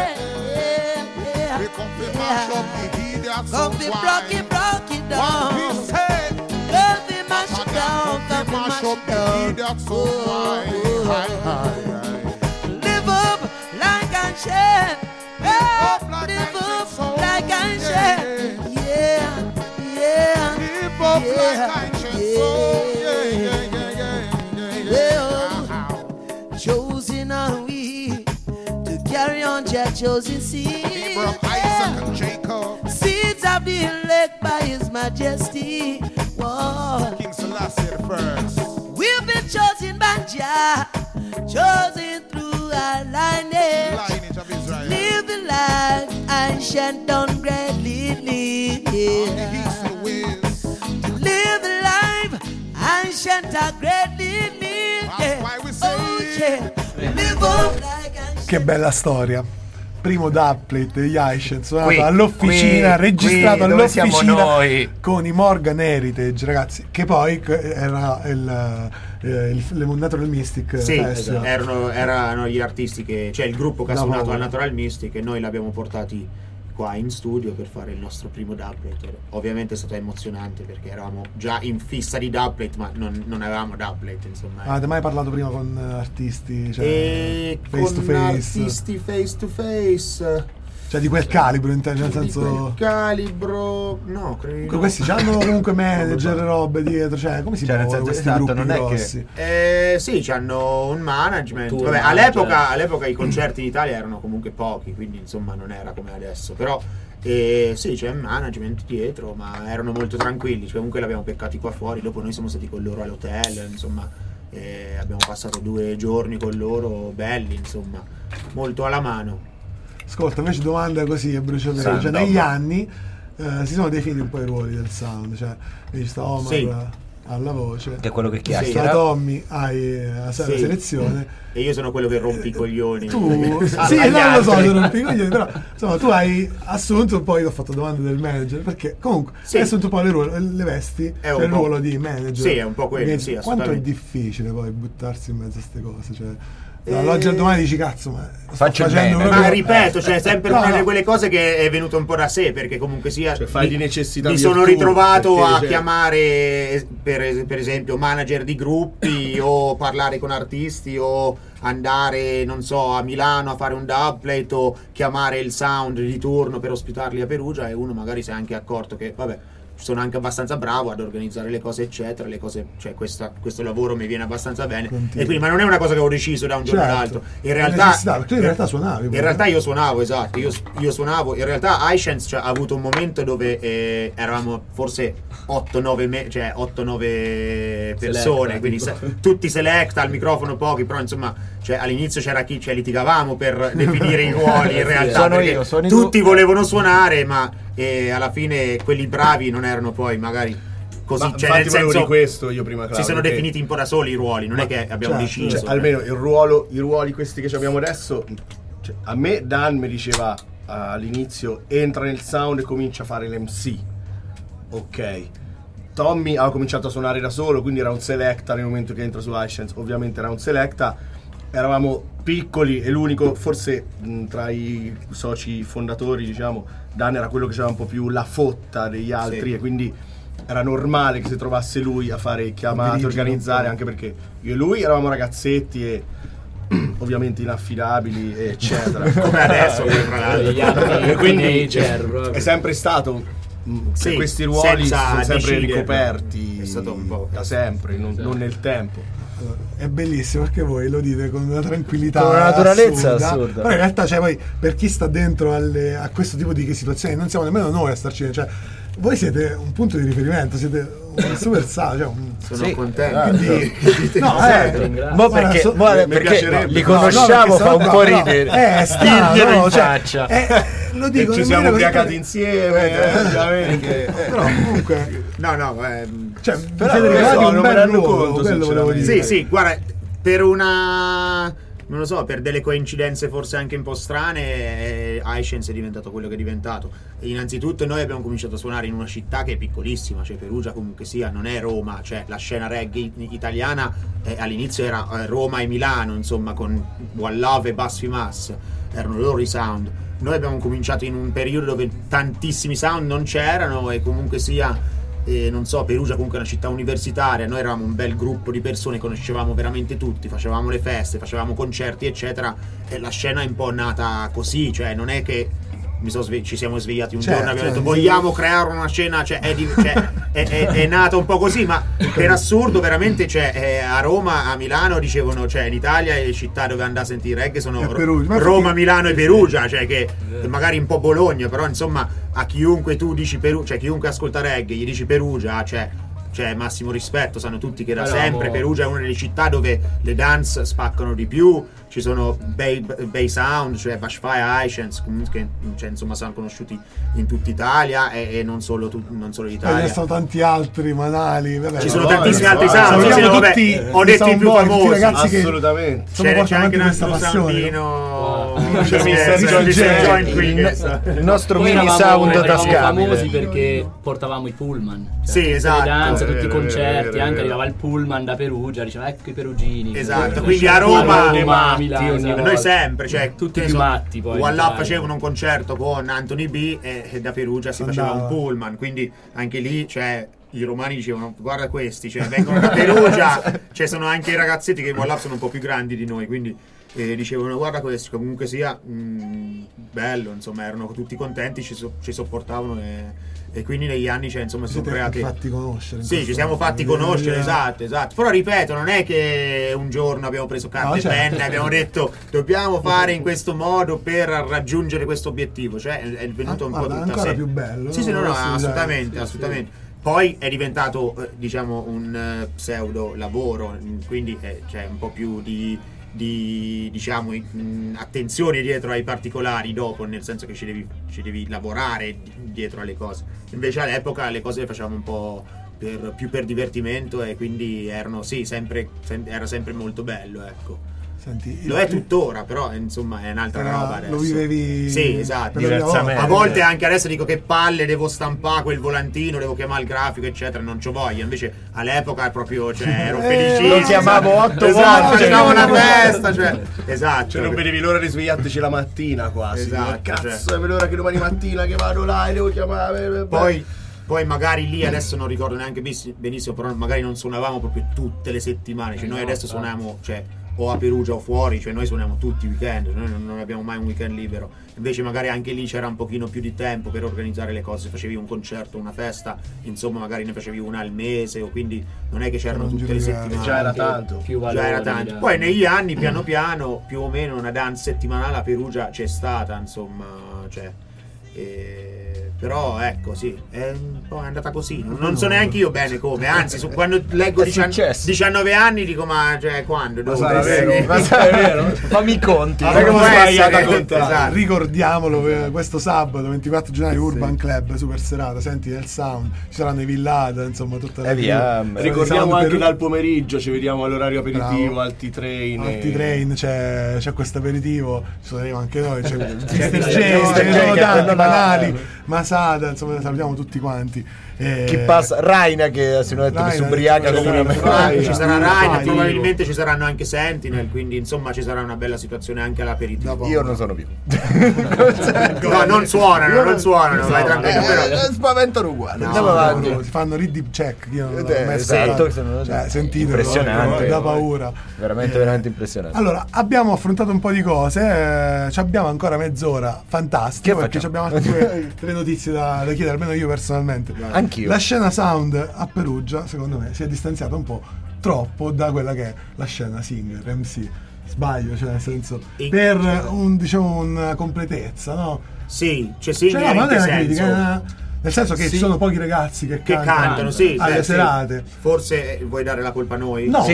Yeah. Come be broke it down. Come be mash it down. Come be mash it down. Live up like I shed. Live up like I shed. Yeah. Live up like I shed. Chosen are we to carry on Jah chosen seed. Abraham, Isaac, and Jacob. Seeds of the elect by His Majesty. Whoa. King Selassie the first. We've been chosen by Jah, chosen through our lineage of Israel. To live the life I shan't done greatly live. To live the life I shan't greatly live. That's why we say, oh yeah, live up like I shan't. Che bella storia. Primo dubplate degli Aishen suonato all'officina, registrato all'officina con i Morgan Heritage, ragazzi, che poi era il Natural Mystic Festival. Erano gli artisti cioè il gruppo che ha suonato al Natural Mystic, e noi l'abbiamo portati qua in studio per fare il nostro primo dubplate. Ovviamente è stato emozionante perché eravamo già in fissa di dubplate, ma non avevamo dubplate, insomma. Avete mai parlato prima con artisti, cioè face to face? Artisti face to face, cioè di quel calibro, nel senso, di quel calibro, no, credo. Questi hanno comunque manager, robe dietro, cioè come si muovono questi gruppi non grossi? Sì, hanno un management. Vabbè, all'epoca i concerti in Italia erano comunque pochi, quindi insomma non era come adesso, però sì, c'è un management dietro, ma erano molto tranquilli, cioè, comunque l'abbiamo peccati qua fuori, dopo noi siamo stati con loro all'hotel, insomma, abbiamo passato 2 giorni con loro belli, insomma, molto alla mano. Ascolta, invece domanda così a bruciapelo, cioè negli anni si sono definiti un po' i ruoli del sound, cioè ci sta Omar alla voce, che è quello che chiacchiera, sta Tommy alla selezione, e io sono quello che rompi i coglioni. Tu non lo so se rompi i coglioni, però insomma tu hai assunto, poi ho fatto domande del manager, perché comunque hai assunto un po' le vesti per il ruolo di manager. Sì, è un po' quello, sì, quanto è difficile poi buttarsi in mezzo a queste cose, cioè dall'oggi al domani dici cazzo, ma faccio facendo bene, ma ripeto, cioè sempre una di quelle cose che è venuto un po' da sé, perché comunque sia, cioè, fai di necessità mi sono ritrovato a chiamare per esempio manager di gruppi o parlare con artisti o andare, non so, a Milano a fare un dubplate o chiamare il sound di turno per ospitarli a Perugia, e uno magari si è anche accorto che vabbè, sono anche abbastanza bravo ad organizzare le cose eccetera, le cose, cioè questo lavoro mi viene abbastanza bene. E quindi, ma non è una cosa che ho deciso da un giorno all'altro, in realtà tu in realtà suonavi, in realtà io suonavo, esatto, io suonavo, in realtà Aishen ha avuto un momento dove eravamo forse 8-9 persone, quindi tutti select al microfono, pochi, però insomma, cioè, all'inizio c'era chi, cioè, litigavamo per definire i ruoli, in realtà tutti volevano suonare, ma alla fine quelli bravi non erano poi magari così, cioè nel senso, di questo io prima, Claudio, si sono definiti un po' da soli i ruoli, non è che abbiamo deciso, cioè, almeno i ruoli questi che abbiamo adesso, cioè, a me Dan mi diceva all'inizio entra nel sound e comincia a fare l'MC, ok. Tommy ha cominciato a suonare da solo, quindi era un selecta nel momento che entra su Aishen, ovviamente era un selecta. Eravamo piccoli e l'unico, forse tra i soci fondatori, diciamo, Dan era quello che aveva un po' più la fotta degli altri, e quindi era normale che si trovasse lui a fare chiamate, organizzare, anche perché io e lui eravamo ragazzetti e ovviamente inaffidabili, eccetera. Come adesso, e quindi è sempre stato, questi ruoli sono sempre ricoperti, è stato un po' da sempre, non nel tempo. È bellissimo perché voi lo dite con una tranquillità, con una naturalezza assurda. Però in realtà, cioè, poi per chi sta dentro a questo tipo di situazioni, non siamo nemmeno noi a starci, cioè voi siete un punto di riferimento, siete super sano, sono contento. Perché li conosciamo, fa un po' ridere. Strano, faccia. Lo dico, ci siamo ubriacati insieme, ovviamente. Però comunque cioè, però non me ne rendo conto, sinceramente. Sì, guarda, per una, non lo so, per delle coincidenze forse anche un po' strane, iScience è diventato quello che è diventato. Innanzitutto noi abbiamo cominciato a suonare in una città che è piccolissima, cioè Perugia comunque sia, non è Roma, cioè la scena reggae italiana all'inizio era Roma e Milano, insomma, con One Love e Basfi Mass, erano loro i sound. Noi abbiamo cominciato in un periodo dove tantissimi sound non c'erano e comunque sia, non so, Perugia comunque è una città universitaria, noi eravamo un bel gruppo di persone, conoscevamo veramente tutti, facevamo le feste, facevamo concerti eccetera, e la scena è un po' nata così, cioè non è che ci siamo svegliati un giorno e abbiamo detto vogliamo creare una scena, cioè è nata un po' così, ma per assurdo veramente, cioè a Roma, a Milano dicevano, cioè in Italia le città dove andare a sentire reggae sono Roma, Milano e Perugia, cioè che magari un po' Bologna, però insomma a chiunque tu dici Perugia, cioè chiunque ascolta reggae gli dici Perugia, cioè massimo rispetto, sanno tutti che da sempre Perugia è una delle città dove le dance spaccano di più, ci sono bei sound, cioè Bashfire, iScience, comunque, cioè, insomma sono conosciuti in tutta Italia e non solo l'Italia. Ci sono tanti altri Manali, vabbè, ci sono tantissimi altri sound, ho detto i più famosi, ragazzi, assolutamente. C'è anche un altro soundino, il nostro mini sound tascabile, famosi perché portavamo i pullman, sì, esatto, le danze, tutti i concerti, anche arrivava il pullman da Perugia, diceva ecco i perugini, esatto, quindi a Roma noi sempre, cioè tutti più matti. Poi One Love facevano un concerto con Anthony B e da Perugia si faceva un pullman, quindi anche lì, cioè i romani dicevano guarda questi, cioè vengono da Perugia, cioè sono anche i ragazzetti che in One Love sono un po' più grandi di noi, quindi dicevano guarda questi, comunque sia bello, insomma erano tutti contenti, ci sopportavano e quindi negli anni, cioè, insomma, si sono creati, fatti conoscere. Sì, ci siamo fatti conoscere, esatto. Però ripeto, non è che un giorno abbiamo preso carta e penna e abbiamo detto dobbiamo fare in questo modo per raggiungere questo obiettivo, cioè è venuto un po' tutta ancora più bello. Sì, no, assolutamente. Poi è diventato, diciamo, un pseudo lavoro, quindi c'è un po' più di diciamo attenzione dietro ai particolari dopo, nel senso che ci devi lavorare dietro alle cose. Invece all'epoca le cose le facevamo un po' più per divertimento e quindi erano era sempre molto bello, ecco. Senti, lo è tuttora, però insomma è un'altra roba adesso. Lo vivevi? Sì, esatto. A volte anche adesso dico che palle, devo stampare quel volantino, devo chiamare il grafico eccetera, non c'ho voglia. Invece all'epoca è proprio, cioè, ero felicissimo. Lo chiamavo 8 volte, facevamo una festa, cioè, esatto. Cioè non vedevi l'ora di svegliartici la mattina quasi. Esatto, cazzo, è l'ora che domani mattina che vado là e devo chiamare. Poi magari lì adesso non ricordo neanche benissimo, però magari non suonavamo proprio tutte le settimane, cioè noi adesso suoniamo, cioè o a Perugia o fuori, cioè noi suoniamo tutti i weekend, noi non abbiamo mai un weekend libero. Invece magari anche lì c'era un pochino più di tempo per organizzare le cose, facevi un concerto, una festa, insomma magari ne facevi una al mese, o quindi non è che c'erano tutte le settimane. Già era tanto. Poi negli anni piano piano più o meno una dance settimanale a Perugia c'è stata, insomma, cioè però ecco, sì, è un po' andata così. Non so neanche io bene come. Anzi, quando leggo 19 anni dico ma cioè quando? Ma sarà vero? Fammi i conti. Esatto. Ricordiamolo, questo sabato 24 gennaio Urban Club, super serata, senti del sound, ci saranno i Villada, insomma tutta la ricordiamo anche dal pomeriggio, ci vediamo all'orario aperitivo, Alti Train, c'è questo aperitivo, ci saremo anche noi, c'è Mr. J, tanti banali, Masada, insomma salutiamo tutti quanti. Chi passa? Raina che si ubriaca come una ci sarà Raina, probabilmente ci saranno anche Sentinel, quindi insomma ci sarà una bella situazione anche all'aperitivo. Io non sono più. No, non suonano, vai tranquillo, però spaventano uguale. Andiamo avanti. Si fanno read check, io non l'ho messo, sentite, impressionante, da paura. Veramente impressionante. Allora, abbiamo affrontato un po' di cose, ci abbiamo ancora mezz'ora fantastico, perché abbiamo altre tre notizie da chiedere, almeno io personalmente. Anch'io. La scena sound a Perugia, secondo me, si è distanziata un po' troppo da quella che è la scena singer, MC. Sbaglio, cioè nel senso, per una completezza, no? Sì, c'è singer, ma non è una critica, Nel senso che ci sono pochi ragazzi che cantano sì, alle serate. Forse vuoi dare la colpa a noi? No,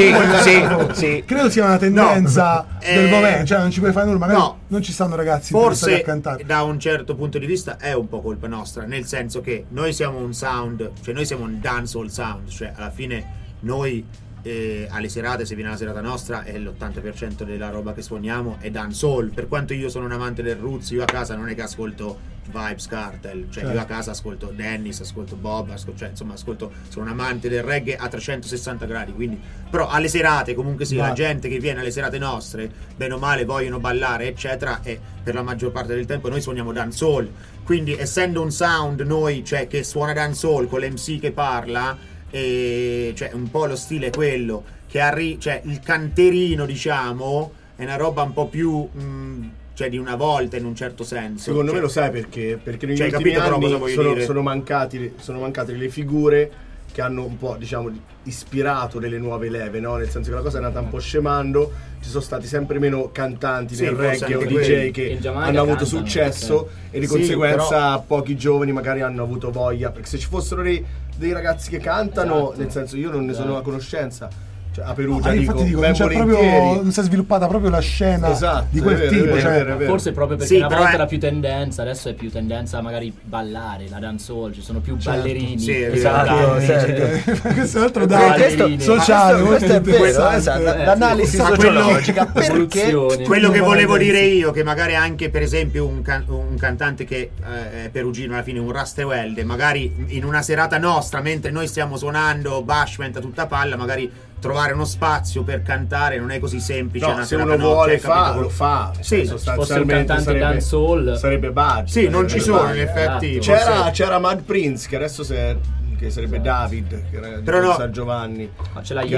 sì. Credo sia una tendenza del momento, cioè non ci puoi fare nulla, magari non ci stanno ragazzi forse a cantare. Da un certo punto di vista è un po' colpa nostra, nel senso che noi siamo un sound, cioè noi siamo un dancehall sound, cioè alla fine noi alle serate, se viene la serata nostra, è l'80% della roba che suoniamo è dancehall. Per quanto io sono un amante del roots, io a casa non è che ascolto Vibes Cartel, cioè io a casa ascolto Dennis, ascolto Bob, sono un amante del reggae a 360 gradi, quindi però alle serate comunque sì, la gente che viene alle serate nostre bene o male vogliono ballare eccetera, e per la maggior parte del tempo noi suoniamo dancehall, quindi essendo un sound noi, cioè che suona dancehall con l'MC che parla, e cioè un po' lo stile è quello che cioè il canterino, diciamo, è una roba un po' più cioè di una volta in un certo senso. Secondo me lo sai perché negli ultimi anni sono mancate le figure che hanno un po', diciamo, ispirato delle nuove leve, no? Nel senso che la cosa è nata un po' scemando, ci sono stati sempre meno cantanti del reggae o DJ che hanno avuto successo e di conseguenza pochi giovani magari hanno avuto voglia, perché se ci fossero dei ragazzi che cantano, nel senso io non ne sono a conoscenza. Cioè, a Perugia infatti dico non si è sviluppata proprio la scena di quel tipo, forse proprio perché una volta era più tendenza, adesso è più tendenza magari ballare la dancehall, ci sono più ballerini, questo è altro dato sociale, questo è vero, l'analisi sociologica, perché quello che volevo dire io, che magari anche per esempio un cantante che è perugino alla fine, un Rastewelde, magari in una serata nostra mentre noi stiamo suonando Bashment a tutta palla, magari trovare uno spazio per cantare non è così semplice. No, se uno vuole lo fa. Sì, se fosse un cantante dancehall sarebbe budget. Sì, non ci sono in effetti. C'era Mad Prince che adesso che sarebbe David, che era di San Giovanni. Ma c'è la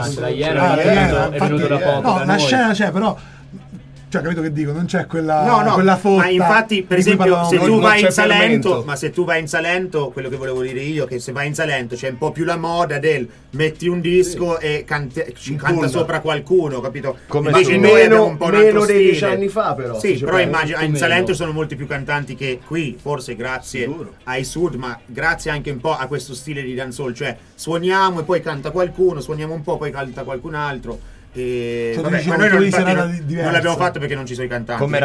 Iena, è venuto da poco. No, la scena c'è, però cioè, capito che dico? Non c'è quella fotta. Ma infatti, per esempio, se tu vai in Salento, ma se tu vai in Salento, quello che volevo dire io, che se vai in Salento c'è un po' più la moda del metti un disco e canta sopra qualcuno, capito? Come invece noi abbiamo un po' un altro dei 10 stile. anni fa, però. Sì, però immagino in Salento ci sono molti più cantanti che qui, forse grazie ai Sud, ma grazie anche un po' a questo stile di dancehall, cioè suoniamo e poi canta qualcuno, suoniamo un po' poi canta qualcun altro. Ma noi non l'abbiamo fatto perché non ci sono i cantanti. Come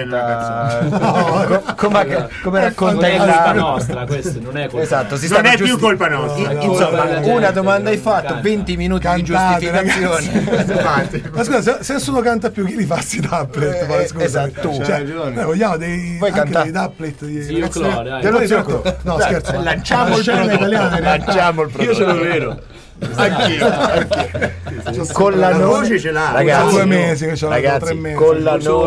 racconta come racconta la nostra, questo non è colpa. Esatto, non è più colpa nostra. Insomma, una domanda hai fatto, 20 minuti di giustificazione. Ma scusa, se nessuno canta più, chi li fa sti tablet? Esatto, noi vogliamo dei tablet di no, scherzo, lanciamo il prodotto. Io ce l'ho vero. Anch'io. Con la voce ce l'ha, ragazzi, 2 mesi che ce l'ho, 3 mesi. Con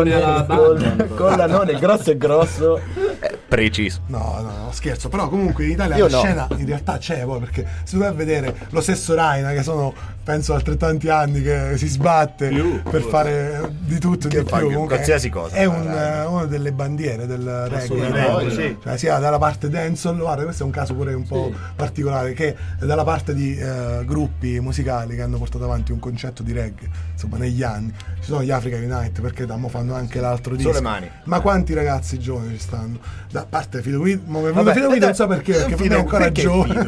l'anone grosso e grosso, preciso. No, scherzo, però comunque in Italia la scena in realtà c'è, poi, perché se tu vai a vedere lo stesso Raina, che sono penso altrettanti anni che si sbatte per fare di tutto e di più, comunque qualsiasi cosa, è una delle bandiere del reggae, cioè sia dalla parte dancehall. Guarda, questo è un caso pure un po' particolare, che dalla parte di gruppi musicali che hanno portato avanti un concetto di reggae, insomma, negli anni ci sono gli Africa Unite, perché fanno anche l'altro disco. Sulle mani. Ma quanti ragazzi giovani ci stanno? Da parte Fido Guido, non so perché è ancora giovane.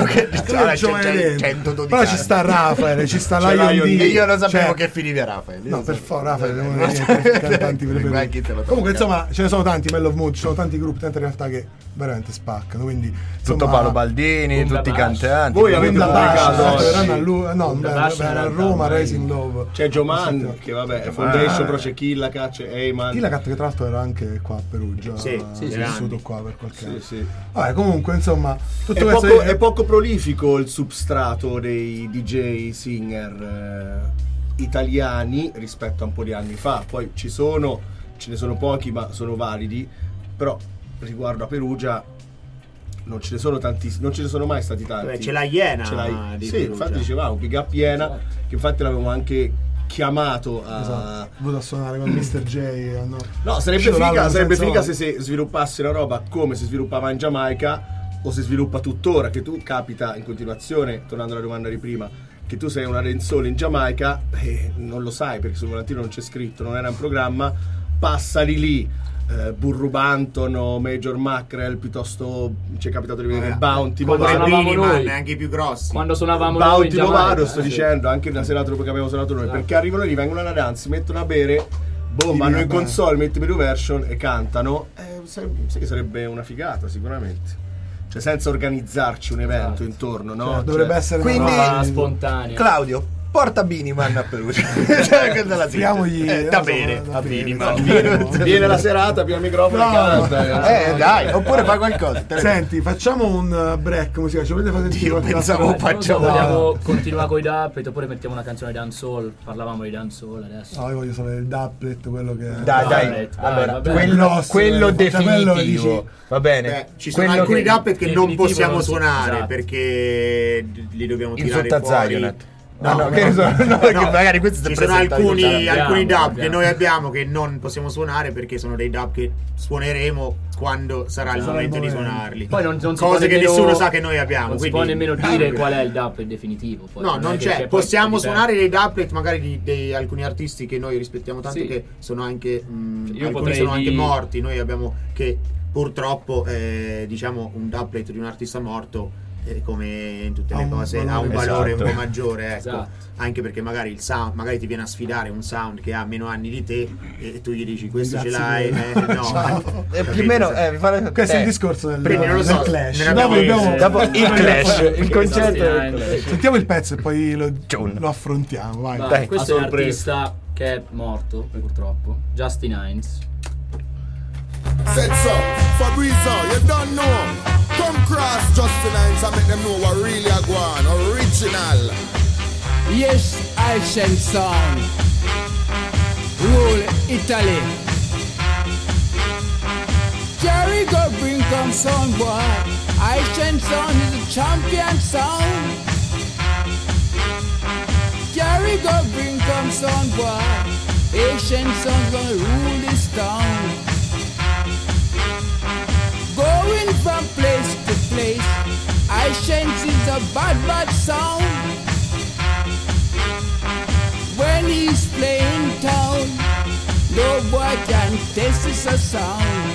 Però ci sta Raffaele, ci sta Lion D. Io non sapevo che finiva Raffaele. No, per favore, Raffaele è uno dei miei cantanti preferiti. Comunque, insomma, ce ne sono tanti, Mellow Mood, ci sono tanti gruppi, tante realtà che veramente spaccano. Quindi, tutto Paolo Baldini, tutti i cantanti. Voi avete pubblicato verranno a Roma, Raising Love. C'è Joman, che vabbè, è Foundation, però c'è Killacat, c'è Eyman. Killacat, che tra l'altro era anche qua a Perugia. Sì, è vissuto qua per qualche anno. Sì. Vabbè, comunque, insomma, tutto questo è poco prolifico il substrato dei DJ singer italiani rispetto a un po' di anni fa. Poi ce ne sono pochi, ma sono validi. Però riguardo a Perugia non ce ne sono tantissimi, non ce ne sono mai stati tanti. C'è la Iena di Perugia. Infatti dicevamo Big Up Iena, che infatti l'avevamo anche chiamato a voluto suonare con Mr. J. No, sarebbe figa se si sviluppasse una roba come si sviluppava in Giamaica o si sviluppa tuttora, che tu capita in continuazione, tornando alla domanda di prima, che tu sei una dancehall in Giamaica e non lo sai perché sul volantino non c'è scritto, non era in programma, passa di lì Burru Banton o Major Mackerel, piuttosto ci è capitato di vedere Bounty quando suonavamo noi, anche i più grossi. Quando suonavamo Bounty noi in Movado, sto dicendo, anche la serata dopo che abbiamo suonato noi, perché arrivano lì, vengono alla dance, si mettono a bere, vanno in console, metti video version e cantano. Sai che sarebbe una figata sicuramente, cioè senza organizzarci un evento intorno, no? Cioè, dovrebbe essere quindi una spontanea. Claudio, porta Biniman a Perugia. Da bene a Biniman. Viene la serata, più al microfono e canta. Dai, oppure fa qualcosa. Senti, facciamo un break musicale. Ci volete fare sentire qualche pensavo vogliamo continuare con i dubplate oppure mettiamo una canzone di dancehall? Parlavamo di dancehall adesso. No, io voglio sapere il dubplate, quello che dai. Allora, quello definitivo. Va bene. Ci sono alcuni dubplate che non possiamo suonare perché li dobbiamo tirare fuori. Perché magari questo ci sono alcuni dub che noi abbiamo che non possiamo suonare perché sono dei dub che suoneremo quando sarà il momento di suonarli. Poi non si cose che nessuno sa che noi abbiamo. Non si può nemmeno dire qual è il dub definitivo. Poi. No, non c'è. Possiamo suonare dei dubplate magari di alcuni artisti che noi rispettiamo tanto, che sono anche alcuni sono anche morti. Noi abbiamo che purtroppo diciamo un dubplate di un artista morto, come in tutte le cose, ha un valore un po' maggiore, ecco. Anche perché magari il sound, magari ti viene a sfidare un sound che ha meno anni di te e tu gli dici questo ce l'hai, più o meno questo è il discorso del Clash. Dopo il Clash, il concerto. Sentiamo il pezzo e poi lo affrontiamo. Vai. Questo è un artista che è morto purtroppo, Justin Hines. Said so, Fabrizio, you don't know. Come cross Justin Hines and make them know what really a go on. Original. Yes, Haitian sound. Rule Italy. Jerry go bring come sound boy. Haitian sound is a champion sound. Jerry go bring come sound boy. Haitian sound gonna rule this town. Going from place to place, Haitians is a bad sound. When he's playing town, no boy can taste his sound.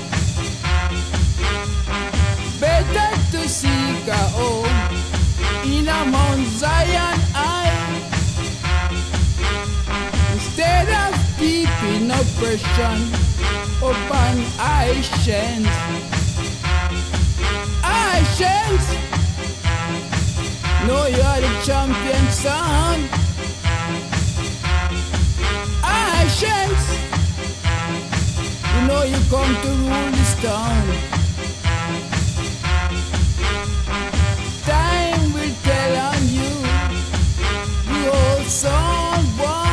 Better to seek a home in a Mount Zion high, instead of keeping oppression upon Haitians. Haitians, know you're the champion sound. Haitians, you know you come to rule this town. Time will tell on you, you old sound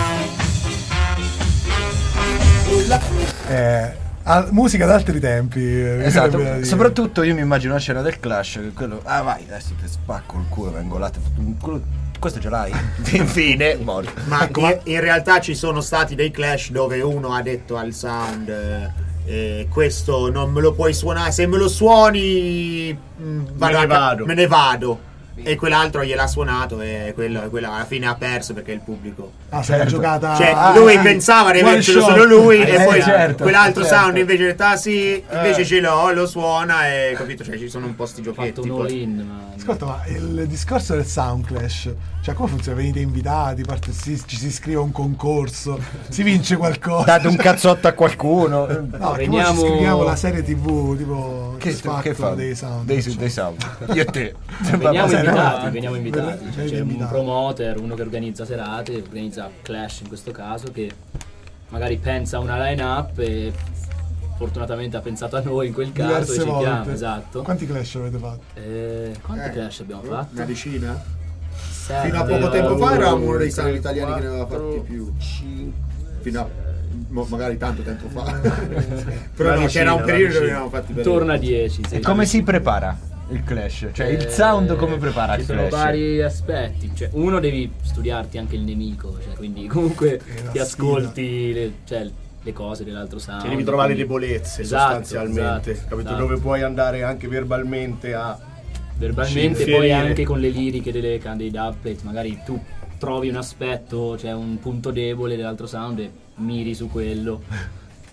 boy. Musica d'altri tempi. Esatto, soprattutto io mi immagino la scena del Clash, che quello, vai, adesso ti spacco il culo, vengo là, questo ce l'hai? Infine, morto. Ma in realtà ci sono stati dei Clash dove uno ha detto al sound questo non me lo puoi suonare, se me lo suoni me ne vado. E quell'altro gliel'ha suonato e quella alla fine ha perso perché il pubblico se l'ha giocata, cioè lui pensava di avercelo solo lui e poi quell'altro sound invece ha detto invece ce l'ho, lo suona e capito, cioè ci sono un po' sti giochetti. Ascolta, ma il discorso del Sound Clash, cioè come funziona? Venite invitati, ci si iscrive a un concorso, si vince qualcosa, date un cazzotto a qualcuno. No, ci iscriviamo alla serie TV tipo che fa dei sound, dei sound. Io e te veniamo invitati. C'è un promoter, uno che organizza serate, organizza Clash in questo caso, che magari pensa a una line up e fortunatamente ha pensato a noi in quel caso diverse e ci volte. chiama. Esatto. Quanti Clash avete fatto? Quanti Clash abbiamo fatto? Una decina. 7, fino a poco tempo fa eravamo uno dei sound italiani che ne aveva fatti più. Fino a magari tanto tempo fa. Però c'era un periodo dove ne avevamo fatti per torna a 10. E come si prepara il Clash? Cioè il sound come prepara il Clash? Ci sono vari aspetti, cioè uno devi studiarti anche il nemico, cioè quindi comunque ti ascolti le cose dell'altro sound, devi trovare debolezze sostanzialmente, capito? Dove puoi andare anche verbalmente poi anche con le liriche dei dubplate, magari tu trovi un aspetto, cioè un punto debole dell'altro sound e miri su quello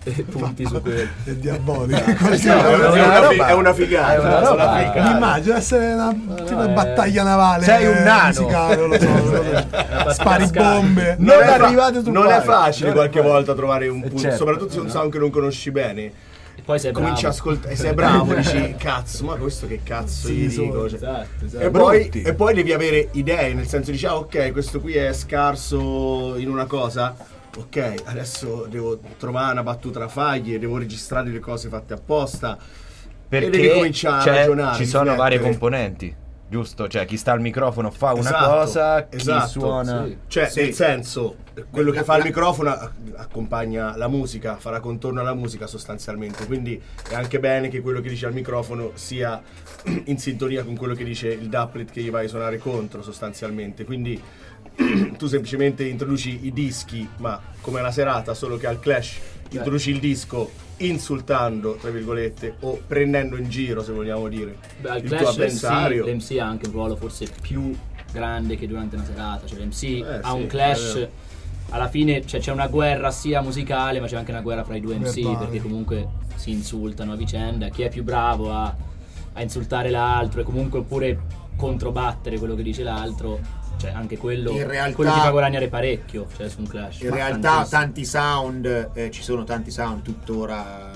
punti su quello. È diabolico. È una figata. Mi immagino essere una tipo battaglia navale. Sei un nano. Musicale, non lo so. Spari bombe. Non arrivate sul Non è palco. facile qualche volta trovare un punto, certo. soprattutto se è un sound che non conosci bene. Poi sei Cominci a ascoltare, sei bravo, dici cazzo, ma questo che cazzo gli dico? Cioè, Esatto. e poi devi avere idee, nel senso dici ok, questo qui è scarso in una cosa, ok, adesso devo trovare una battuta da fargli, devo registrare le cose fatte apposta, e devi Perché cominciare a ragionare, ci sono varie riflettere. componenti, giusto? Cioè chi sta al microfono fa una Esatto, cosa, chi esatto, suona... sì. Cioè nel senso, quello che fa il microfono accompagna la musica, farà contorno alla musica sostanzialmente, quindi è anche bene che quello che dice al microfono sia in sintonia con quello che dice il doublet che gli vai a suonare contro sostanzialmente, quindi tu semplicemente introduci i dischi, ma come una serata, solo che al Clash introduci il disco insultando, tra virgolette, o prendendo in giro, se vogliamo dire, Al il tuo Clash avversario. l'MC ha anche un ruolo forse più grande che durante una serata, cioè l'MC ha sì, un Clash, alla fine c'è una guerra sia musicale, ma c'è anche una guerra fra i due MC, Verbale. perché comunque si insultano a vicenda, chi è più bravo a insultare l'altro e comunque oppure controbattere quello che dice l'altro, cioè anche quello, In realtà- quello ti fa guadagnare parecchio, cioè su un Clash. In Ma realtà tantissimo. tanti sound, ci sono tanti sound tuttora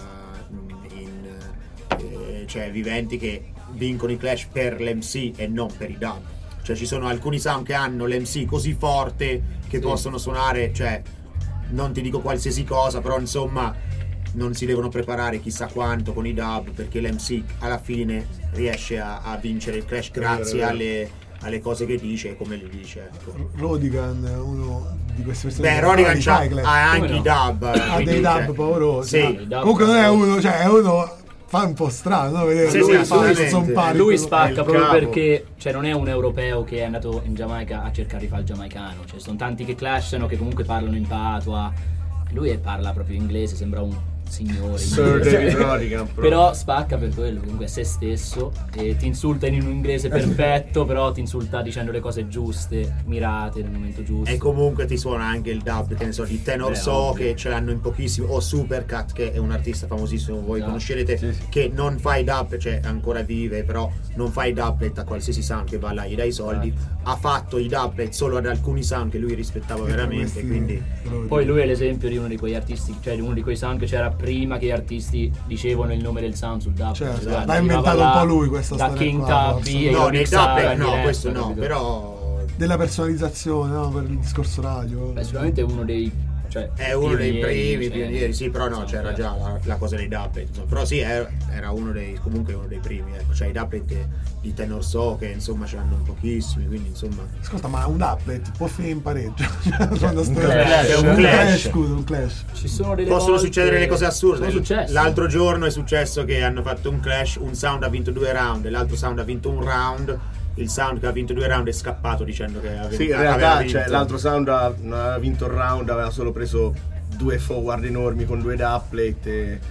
cioè viventi che vincono i Clash per l'MC e non per i dub. Cioè ci sono alcuni sound che hanno l'MC così forte che possono suonare, cioè non ti dico qualsiasi cosa, però insomma non si devono preparare chissà quanto con i dub, perché l'MC alla fine riesce a vincere il Clash grazie alle cose che dice e come le dice, ecco. Rodigan è uno di queste persone. Beh, che Rodigan fa i Clash. ha anche i dub, Ha quindi, dei dub cioè, paurosi. sì. Comunque non è uno, cioè è uno fa un po' strano, no? Vedere Sì, lui sì, fa assolutamente. son pari, Lui quello- spacca proprio capo. perché cioè non è un europeo che è andato in Giamaica a cercare di fare il giamaicano, cioè sono tanti che clashano che comunque parlano in patua, lui parla proprio inglese, sembra un signore Sir inglese. David Rodigan, però spacca per quello, comunque è se stesso e ti insulta in un inglese perfetto, però ti insulta dicendo le cose giuste, mirate nel momento giusto. E comunque ti suona anche il dub, che ne so, di Tenor So, ovvio. che ce l'hanno in pochissimo, o Supercat, che è un artista famosissimo, voi Esatto. conoscerete, che non fa i dub, cioè ancora vive, però non fa i doublet a qualsiasi sound che va là, gli dai i soldi. Ha fatto i doublet solo ad alcuni sound che lui rispettava veramente, questi- quindi Poi lui è l'esempio di uno di quegli artisti, cioè di uno di quei sound che c'era prima che gli artisti dicevano il nome del sound sul dub. Certo, Cioè, l'ha inventato arrivava un po' là lui questa da storia King qua, Tubby e no, lo nei mixava doublet in no, diretta, questo no, capito? però della personalizzazione, no? Per il discorso radio. Beh, sicuramente è uno dei è uno dei primi cioè, pionieri, sì, però no, c'era già la cosa dei doublet, insomma. Però sì, era uno dei, comunque uno dei primi, ecco, cioè i doublet di Tenor So che insomma ce l'hanno pochissimi, quindi insomma. Ascolta, ma un doublet può finire in pareggio. Quando sto- clash, un clash. scusa, un clash. Ci sono delle Possono volte- succedere le cose assurde. Sono successe. L'altro giorno è successo che hanno fatto un clash, un sound ha vinto 2 round e l'altro sound ha vinto un round. Il sound che ha vinto 2 round è scappato dicendo che aveva, Sì, in aveva realtà vinto. cioè, l'altro sound non aveva vinto il round, aveva solo preso 2 forward enormi con 2 doublet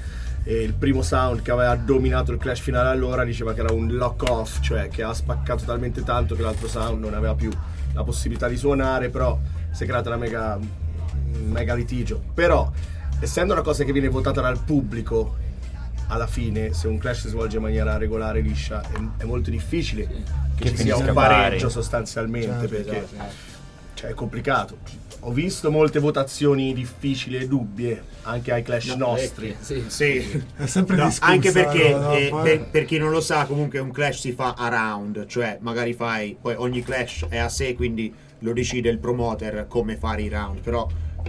e il primo sound che aveva dominato il clash finale allora diceva che era un lock off, cioè che aveva spaccato talmente tanto che l'altro sound non aveva più la possibilità di suonare, però si è creata un mega litigio. Però essendo una cosa che viene votata dal pubblico, alla fine se un clash si svolge in maniera regolare, liscia, è molto difficile che ci sia un finisca pareggio pari. sostanzialmente, Certo, perché esatto. cioè, è complicato. Ho visto molte votazioni difficili e dubbie anche ai clash nostri. Sì. Sì. È sempre No, discussa, anche perché no, poi- per chi non lo sa, comunque un clash si fa a round, cioè magari fai, poi ogni clash è a sé, quindi lo decide il promoter come fare i round, però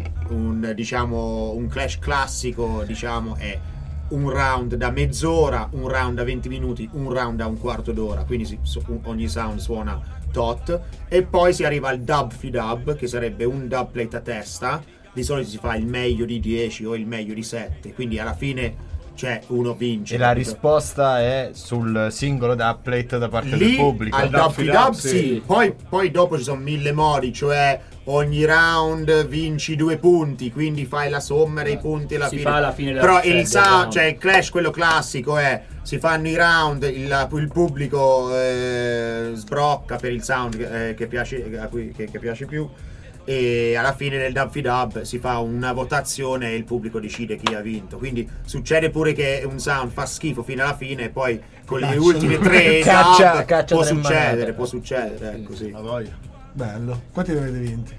un clash classico, diciamo, è un round da mezz'ora, un round da 20 minuti, un round da un quarto d'ora, quindi ogni sound suona tot, e poi si arriva al dub fi dub, che sarebbe un doublet a testa. Di solito si fa il meglio di 10 o il meglio di 7, quindi alla fine uno vince. E la capito? risposta è sul singolo doublet da parte Lì del pubblico. al dub fi dub sì. Poi dopo ci sono 1000 modi, cioè ogni round vinci 2 punti, quindi fai la somma dei punti alla Si fine. fa alla fine della Però del il sound, round. cioè il clash, quello classico è si fanno i round, il pubblico sbrocca per il sound che piace, che piace più, e alla fine del Daffy Dub si fa una votazione e il pubblico decide chi ha vinto. Quindi succede pure che un sound fa schifo fino alla fine e poi con le ultime 3 caccia può succedere così. Bello. Quanti ne avete vinti?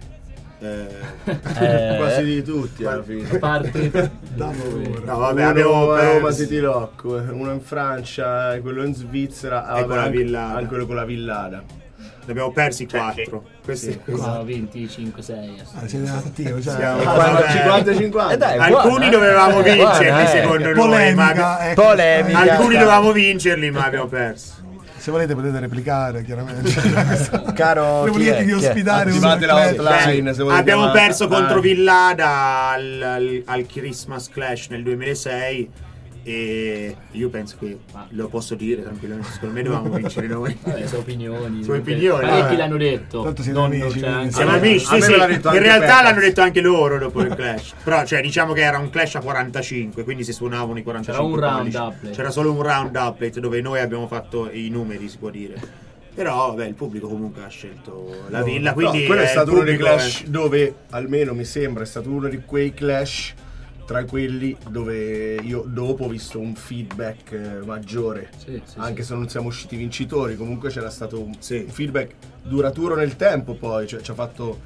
Quasi di tutti alla fine. No, vabbè, abbiamo a Roma City Lock, uno in Francia, quello in Svizzera e con la Villada. Anche quello con la Villada. Ne abbiamo persi 4. Questi sono 25-6. Siete attivi, cioè. Siamo 50-50. Alcuni dovevamo vincerli, secondo noi. Polemica. Alcuni dovevamo vincerli, ma abbiamo perso. Se volete potete replicare, chiaramente. Caro, volete di ospitare abbiamo perso contro Villada al Christmas Clash nel 2006 e io penso che lo posso dire tranquillamente, secondo me dovevamo vincere noi. Sono opinioni. Parecchi l'hanno detto. Siamo amici. Siamo amici, sì. In realtà l'hanno detto anche loro dopo il Clash. Però diciamo che era un Clash a 45, quindi si suonavano i 45. C'era solo un round upplate dove noi abbiamo fatto i numeri, si può dire. Però il pubblico comunque ha scelto la Villa, quindi quello è stato uno dei Clash dove, almeno mi sembra, è stato uno di quei Clash tra quelli dove io dopo ho visto un feedback maggiore, anche se non siamo usciti vincitori, comunque c'era stato un feedback duraturo nel tempo, poi ci ha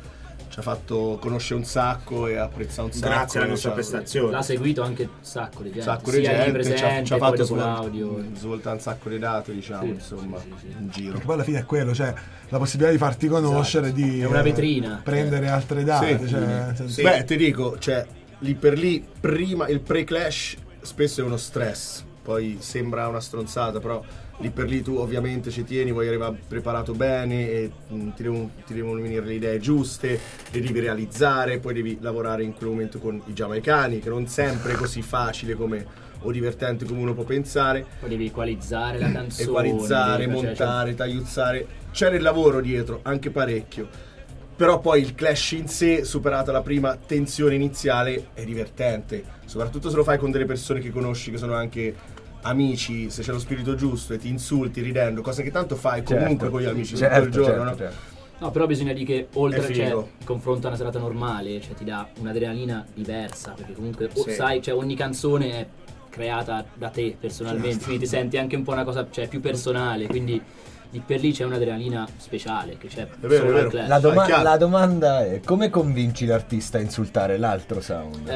fatto conoscere un sacco e apprezzare un sacco. Grazie alla nostra prestazione. L'ha seguito anche un sacco di gente. Ci ha fatto svoltare un sacco di dati, diciamo, insomma, in giro. Perché poi alla fine è quello, cioè la possibilità di farti conoscere, di è una vetrina. Prendere altre date. Beh, ti dico, lì per lì, prima il pre-clash spesso è uno stress, poi sembra una stronzata, però lì per lì tu ovviamente ci tieni, vuoi arrivare preparato bene e ti devono venire le idee giuste, le devi realizzare, poi devi lavorare in quel momento con i giamaicani, che non sempre è così facile o divertente come uno può pensare. Poi devi equalizzare la canzone, equalizzare, montare, tagliuzzare, c'è del lavoro dietro, anche parecchio. Però poi il clash in sé, superata la prima tensione iniziale, è divertente. Soprattutto se lo fai con delle persone che conosci, che sono anche amici, se c'è lo spirito giusto e ti insulti ridendo, cosa che tanto fai comunque con gli amici tutto il giorno, no? No, però bisogna dire che oltre confronto a una serata normale, ti dà un'adrenalina diversa, perché comunque sai, ogni canzone è creata da te personalmente, quindi ti senti anche un po' una cosa più personale, quindi lì per lì c'è un'adrenalina speciale che c'è solo nel Clash. La domanda è: come convinci l'artista a insultare l'altro sound?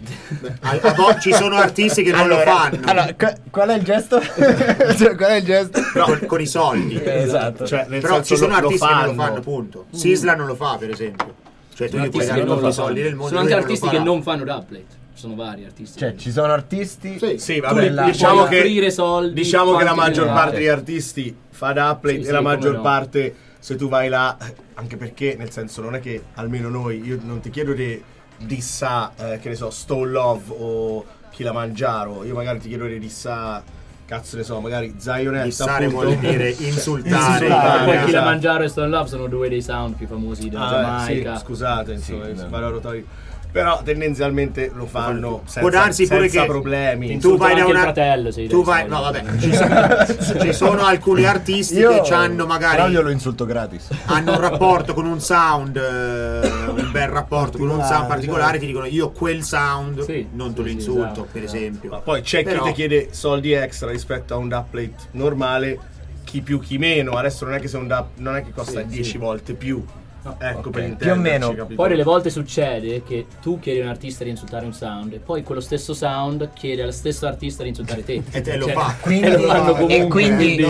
Ci sono artisti che non lo fanno. Allora, qual è il gesto? Qual è il gesto? Con i soldi. Esatto. Però ci sono artisti che non lo fanno, punto. Sisla non lo fa, per esempio. Tu gli puoi dare tutti i soldi del mondo. Sono anche artisti che non fanno dubplate. Sono vari artisti. Ci sono artisti. Sì, vabbè, diciamo che soldi, diciamo che la maggior parte degli artisti fa dupplate e la maggior parte, se tu vai là, anche perché nel senso non è che almeno noi, io non ti chiedo di dissa che ne so, Stone Love o Kilimangiaro, io magari ti chiedo di dissa, cazzo ne so, magari Zionetta. Dissare vuol dire insultare. Poi Kilimangiaro e Stone Love sono due dei sound più famosi della Giamaica. Scusate, insomma, però tendenzialmente lo fanno può darsi pure senza che problemi. Tu vai da il fratello, no, vabbè, ci sono alcuni artisti che hanno magari. Però io lo insulto gratis. Hanno un rapporto con un sound, un bel rapporto con un sound particolare, ti dicono io quel sound non te lo insulto, per esempio. Ma poi c'è chi ti chiede soldi extra rispetto a un dubplate normale, chi più chi meno. Adesso non è che non è che costa 10 volte più. Ecco, per più o meno. Poi delle volte succede che tu chiedi a un artista di insultare un sound e poi quello stesso sound chiede allo stesso artista di insultare te e te lo fa, quindi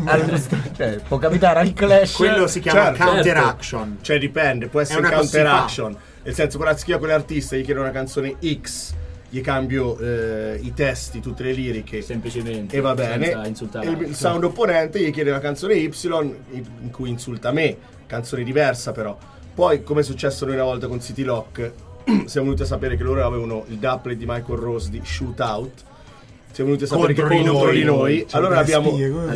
può capitare al Clash. Quello si chiama counter action, dipende, può essere counter action, nel senso, guarda, io con l'artista gli chiedo una canzone X, gli cambio i testi, tutte le liriche semplicemente e va bene, il sound opponente gli chiede una canzone Y in cui insulta me, canzone diversa però. Poi, come è successo noi una volta con City Lock, siamo venuti a sapere che loro avevano il dubplate di Michael Rose di Shootout, siamo venuti a sapere contro di noi, allora abbiamo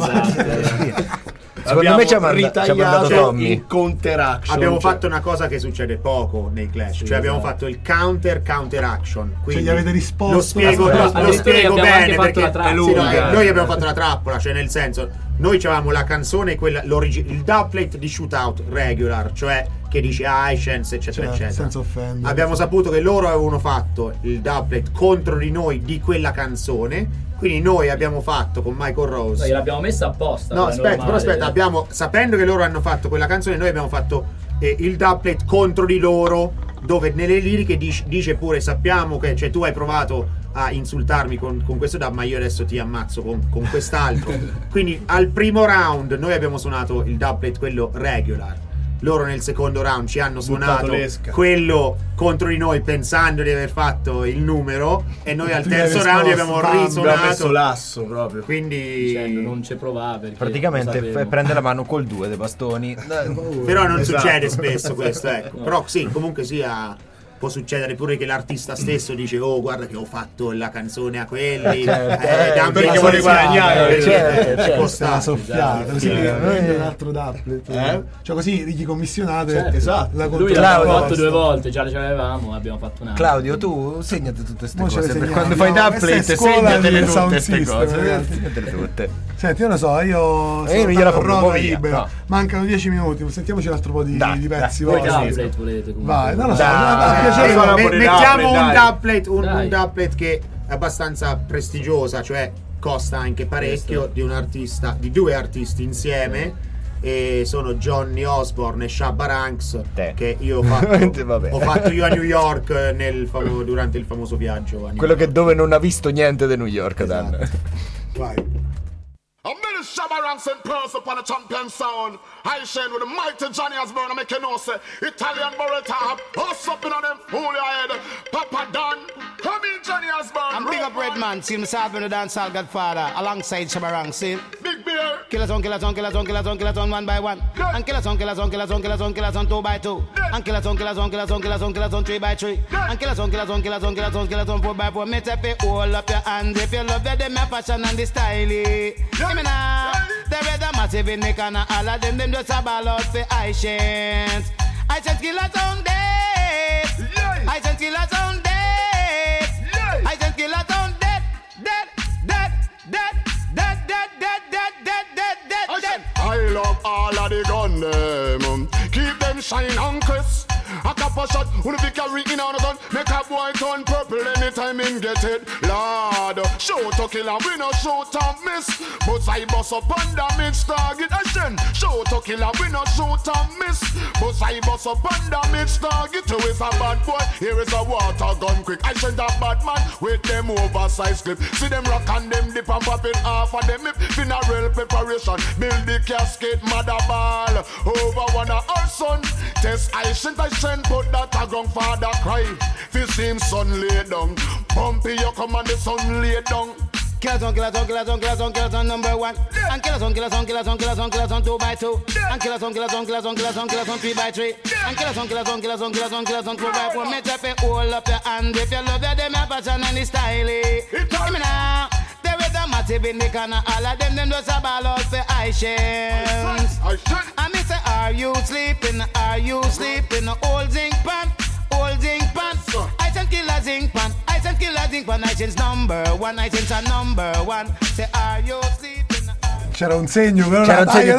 secondo me ci ha mandato in counter action. Abbiamo fatto una cosa che succede poco nei Clash, abbiamo fatto il counter action, quindi gli avete risposto. Lo spiego bene perché è lunga. Noi abbiamo fatto la trappola, cioè nel senso, noi avevamo la canzone, il dubplate di Shootout regular, cioè che dice Hisense eccetera eccetera. Senza offendere. Abbiamo saputo che loro avevano fatto il doublet contro di noi di quella canzone, quindi noi abbiamo fatto con Michael Rose. Noi l'abbiamo messa apposta. No, aspetta, abbiamo, sapendo che loro hanno fatto quella canzone, noi abbiamo fatto il doublet contro di loro, dove nelle liriche dice pure sappiamo che, cioè, tu hai provato a insultarmi con questo dub, ma io adesso ti ammazzo con quest'altro. Quindi al primo round noi abbiamo suonato il doublet, quello regular. Loro nel secondo round ci hanno suonato quello contro di noi pensando di aver fatto il numero, e noi al terzo round abbiamo risuonato. Abbiamo messo l'asso proprio. Quindi dicendo non ci provava, praticamente prende la mano col 2 dei bastoni. Però non succede spesso questo, ecco. No. Però sì, comunque sia, può succedere pure che l'artista stesso dice oh guarda che ho fatto la canzone a quelli, perché vuole guadagnare, certo, la soffiata, così un altro doublet, cioè così gli commissionate, esatto. Lui l'abbiamo fatto 2 volte, già ce l'avevamo, abbiamo fatto un altro. Claudio, tu segnate tutte queste cose per quando fai doublet, segnatele tutte queste cose, segnatele tutte. Senti, io lo so, io non gliela proprio libera. Mancano 10 minuti, sentiamoci un altro po' di pezzi. Voi doublet volete comunque? Vai, non lo so. Mettiamo un doublet che è abbastanza prestigiosa, cioè costa anche parecchio, di un artista, di 2 artisti insieme, e sono Johnny Osborne e Shabba Ranks, che io ho fatto io a New York durante il famoso viaggio. Quello che dove non ha visto niente di New York, Dan. Vai. I'm Billy Shabba Ranks in person upon a champion sound. I shine with the mighty Johnny Osborne. I make you know, say Italian Beretta have us up in on them fool your head. Papa Dan, come in Johnny Osborne. I'm big up Redman, see him south with the dancehall godfather, alongside Shabba Ranks, see? Big beer. Kill a son, kill a son, kill a son, kill a son, kill a son, 1 by 1. And kill a son, kill a son, kill a son, kill a son, kill a son, 2 by 2. And kill a son, kill a son, kill a son, kill a son, kill a son, 3 by 3. And kill a son, kill a son, kill a son, kill a son, kill a son, 4 by 4. Me tap it, hold up your hands if you love them, my fashion and the style. Give me now. There is a massive in the corner, all of them just a ball out for Hisense. Hisense killers on dead. Hisense killers on dead. Hisense killers on dead. I love all of the gun them. Keep them shine and crisp. A couple shot, when the victory in on the gun, make a boy turn purple anytime him get it. Lord, shoot to kill and we no shoot and miss. But I bust up on the mix target again. Shoot to kill and we no shoot and miss. But I bust up on the mix target. Who is a bad boy? Here is a water gun quick. I send a bad man with them oversized clip. See them rock and them dip and pop it off of them hip. Funeral preparation, build the casket, mother ball. Over one of our son. Test I send, put that a ground father cry. This same son lay down. Bumpy you come and the son lay down. Kill a son, kill a son, kill a son, kill a son, kill a son, number 1. And kill a son, kill a son, kill a son, kill a son, kill a son, 2 by 2. And kill a son, kill a son, kill a son, kill a son, kill a son, 3 by 3. And kill a son, kill a son, kill a son, kill a son, kill a son, 4 by 4. Make up it, hold up your hand if you love them, your fashion and the style. Give me now. There is a massive in the corner, all of them just a ball out for Hisense. And me say, are you sleeping? Are you sleeping? Old zinc pan, old zinc pan. Hisense killer zinc pan, Hisense killer zinc pan. Hisense number 1, Hisense a number 1. Say, are you sleeping? C'era un segno, però c'era un segno.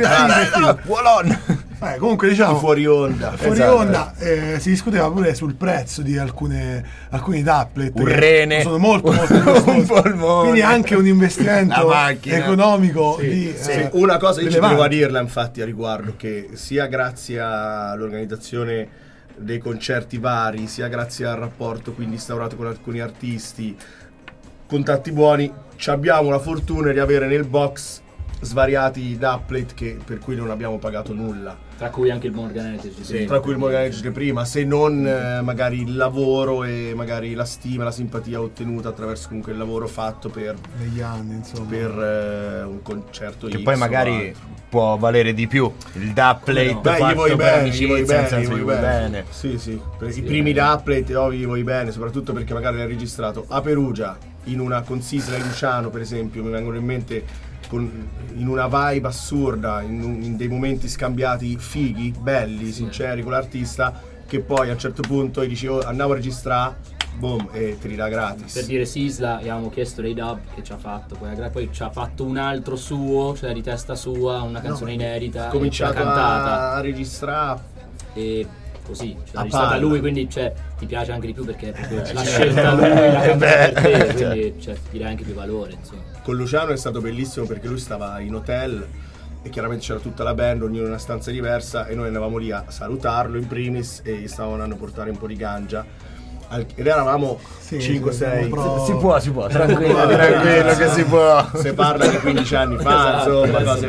Dai, comunque diciamo fuori onda. Onda si discuteva pure sul prezzo di alcuni doublet. Un rene. Sono molto un polmone. Quindi anche un investimento economico. Sì. Una cosa io ci devo a dirla infatti a riguardo, che sia grazie all'organizzazione dei concerti vari, sia grazie al rapporto quindi instaurato con alcuni artisti, contatti buoni, ci abbiamo la fortuna di avere nel box svariati doublet per cui non abbiamo pagato nulla, tra cui anche il Morgan Energy. Sì, tra cui il Morgan Energy prima, se non magari il lavoro e magari la stima, la simpatia ottenuta attraverso comunque il lavoro fatto negli anni, insomma, per un concerto che poi magari può valere di più il doublet fatto per amicizia, gli vuoi bene. Sì, per i primi doublet gli vuoi bene, soprattutto perché magari l'hai registrato a Perugia in una consisla di Luciano, per esempio, mi vengono in mente in una vibe assurda, in dei momenti scambiati fighi, belli, sinceri con l'artista, che poi a un certo punto gli dici andiamo a registrare, boom, e ti ridà gratis. Per dire, Sisla gli avevamo chiesto dei dub che ci ha fatto, poi ci ha fatto un altro suo, cioè di testa sua, una canzone inedita, ha cominciato cantata a registrare. e così, l'ha A registrata palla. lui, quindi cioè, ti piace anche di più perché è proprio l'ha scelta lui, l'ha cantata per te, quindi cioè, ti dà anche più valore, insomma. Con Luciano è stato bellissimo perché lui stava in hotel e chiaramente c'era tutta la band, ognuno in una stanza diversa, e noi andavamo lì a salutarlo in primis e gli stavamo andando a portare un po' di ganja ed eravamo 5-6. Si può, tranquillo che si può. Se parla di 15 anni fa, Esatto, insomma, cose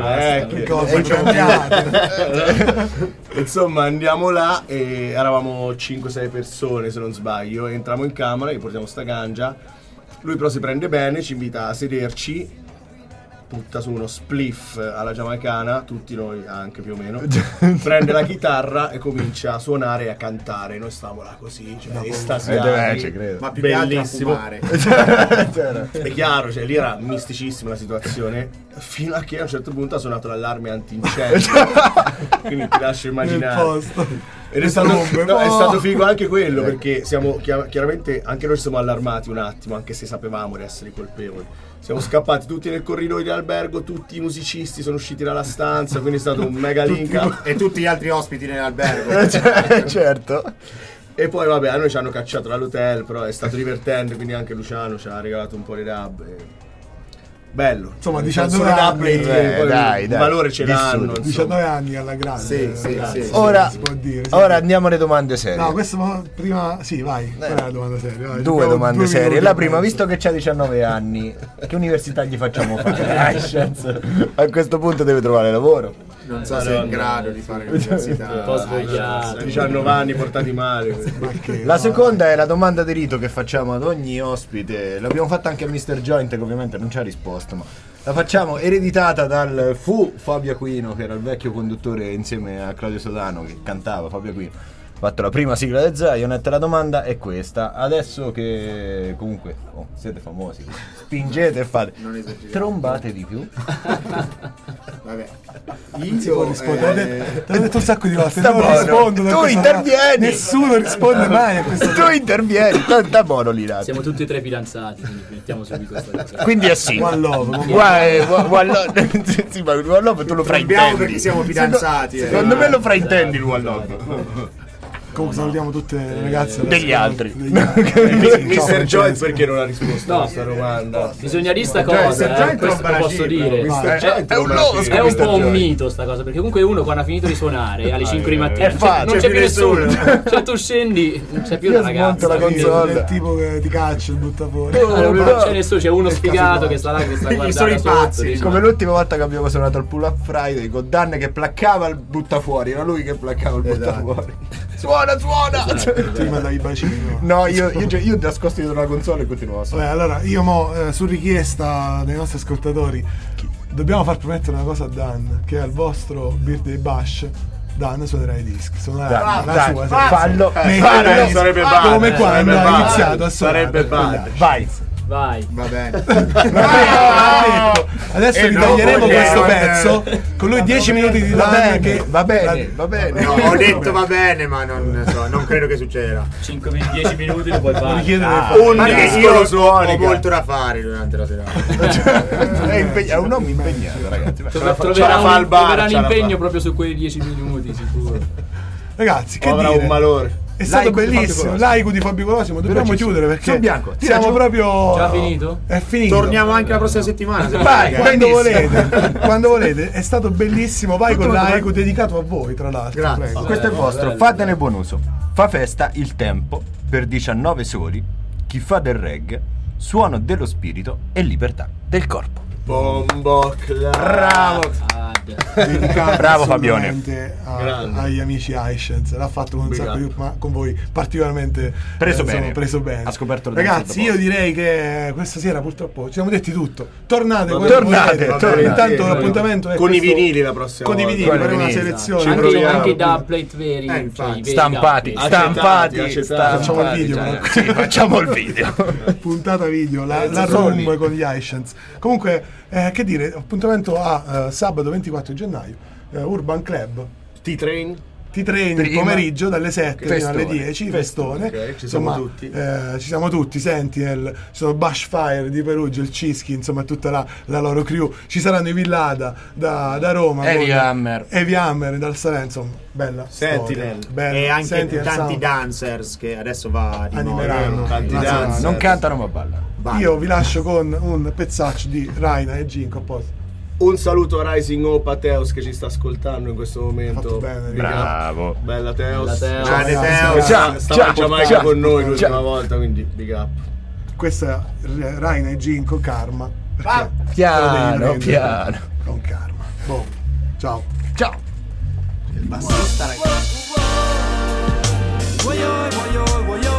vecchie. Insomma, andiamo là e eravamo 5-6 persone, se non sbaglio, e entriamo in camera, gli portiamo sta ganja, lui però si prende bene, ci invita a sederci, butta su uno spliff alla giamaicana, tutti noi anche più o meno, prende la chitarra e comincia a suonare e a cantare. Noi stavamo là così, cioè estasiati, ma più che altro a bellissimo. fumare. È chiaro, cioè lì era misticissima la situazione, fino a che a un certo punto ha suonato l'allarme antincendio. Quindi ti lascio immaginare. Ed è stato figo anche quello, perché siamo chiaramente anche noi siamo allarmati un attimo, anche se sapevamo di essere colpevoli. Siamo scappati tutti nel corridoio di albergo, tutti i musicisti sono usciti dalla stanza, quindi è stato un mega link up. E tutti gli altri ospiti nell'albergo. Certo. E poi vabbè, a noi ci hanno cacciato dall'hotel, però è stato divertente, quindi anche Luciano ci ha regalato un po' di dab. Bello. Insomma, 19 anni. Dai. Valore ce l'hanno. 19 anni alla grande. Sì. Ora, si può dire. ora andiamo alle domande serie. No, questo prima. Sì, vai. Qual è la domanda seria? Vai, Due domande serie. minuti La e prima, mezzo. visto che c'ha 19 anni, che università gli facciamo fare? A questo punto deve trovare lavoro. Non so se è in grado di fare l'università. Un po' svogliato. 19 anni portati male. La seconda è la domanda di rito che facciamo ad ogni ospite. L'abbiamo fatta anche a Mr. Joint, che ovviamente non ci ha risposto, ma la facciamo ereditata dal Fabio Aquino, che era il vecchio conduttore insieme a Claudio Sodano che cantava. Fabio Aquino ha fatto la prima sigla del Zionett. La domanda è questa: adesso che comunque siete famosi, spingete e fate, trombate di più? Vabbè, Non si può rispondere. Te l'ho detto un sacco di volte. Sta Non buono. rispondo da Tu questa- intervieni. Nessuno risponde mai a questa Tu intervieni, sta buono lì. Siamo tutti e tre fidanzati, quindi mettiamo subito questa cosa. Quindi è sì. One love. Sì, ma il One Love tu lo fraintendi. Abbiamo perché siamo fidanzati. Secondo me lo fraintendi il One Love. Comunque salutiamo tutte le ragazze Degli altri. Mr. Joy perché non ha risposto a questa domanda? Bisogna dire sta cosa, questo lo posso dire. È un losco, È un po' un mito sta cosa, perché comunque uno quando ha finito di suonare alle 5 di mattina non c'è più nessuno. Cioè tu scendi, non c'è più la ragazza. la console. Il tipo che ti caccia, butta fuori. Non c'è nessuno, c'è uno sfigato che sta là che sta guardando sotto. dice, Come l'ultima volta che abbiamo suonato al Pull Up Friday con Dan che placcava il butta fuori, era lui che placcava il butta fuori. Suona! Ti mandavi i bacini. No, io nascosto dietro la console e continuavo a suonare. Vabbè, allora io su richiesta dei nostri ascoltatori dobbiamo far promettere una cosa a Dan, che al vostro birthday bash Dan suonerà i dischi, suonerà la sua. Fallo, sarebbe bad. Come quando ha iniziato a suonare. Sarebbe bad. Vai. Va bene. Adesso ritaglieremo questo pezzo con lui 10 minuti di Dan che Va bene. No, ho detto va bene, ma non credo che succederà. 5-10 minuti lo puoi fare. Io ho molto da fare durante la serata. È un uomo impegnato, ragazzi. Troverà un impegno proprio su quei 10 minuti, sicuro. Ragazzi, che Avrà dire? un malore. È stato Laico di bellissimo, Fabio laico di Fabio Colosimo. Dobbiamo chiudere perché Sul bianco. siamo proprio. Già finito? È finito. Torniamo anche la prossima settimana. Vai, quando volete. È stato bellissimo. Vai con laico dedicato a voi, tra l'altro. Grazie. Prego. Questo è vostro, fatene buon uso. Fa festa il tempo per 19 soli, chi fa del reggae, suono dello spirito e libertà del corpo. Bombo Bravo. Dedicato Bravo, Fabione. assolutamente agli amici iScience. L'ha fatto con un sacco di, ma con voi particolarmente Preso bene. preso bene. Ha scoperto il Ragazzi, io direi che questa sera purtroppo ci siamo detti tutto. Tornate quando Tornate. volete. Intanto l'appuntamento è con i questo. vinili la prossima Con i volta. vinili, Con i per una vinili. selezione. Anche i dubplate veri, cioè i veri Stampati. dubplate. Facciamo il video, però. Sì, facciamo il video. Puntata video, la room con gli iScience. Comunque, che dire, appuntamento a sabato 24 gennaio, Urban Club. T-Train. ti treni il pomeriggio dalle 7 fino alle 10, festone. Okay, ci siamo tutti. Ci siamo tutti, Sentinel, ci sono Bushfire di Perugia, il Cischi, insomma tutta la loro crew. Ci saranno i Villada da Roma, Heavy Hammer dal Salento, insomma, bella Sentinel. Bella. E anche Sentinel tanti Sound. dancers che adesso va di Animeranno. Tanti Ma dancer. Non cantano ma ballano. io vi lascio con un pezzaccio di Raina e Ginko a posto. Un saluto a Rising Hope, a Teos che ci sta ascoltando in questo momento. Fatto bene, Big up. Bravo. Bella Teos. Bella Teos. Grande Ciao, Teos. ciao. Stava in Giamaica con noi l'ultima ciao. volta, quindi big up. Questa è Raina e Ginko, Karma. perché Piano, te lo devi prendere piano. con Karma. Boh. Ciao. Ciao. Il bassista, ragazzi. Woyo, woyo, woyo.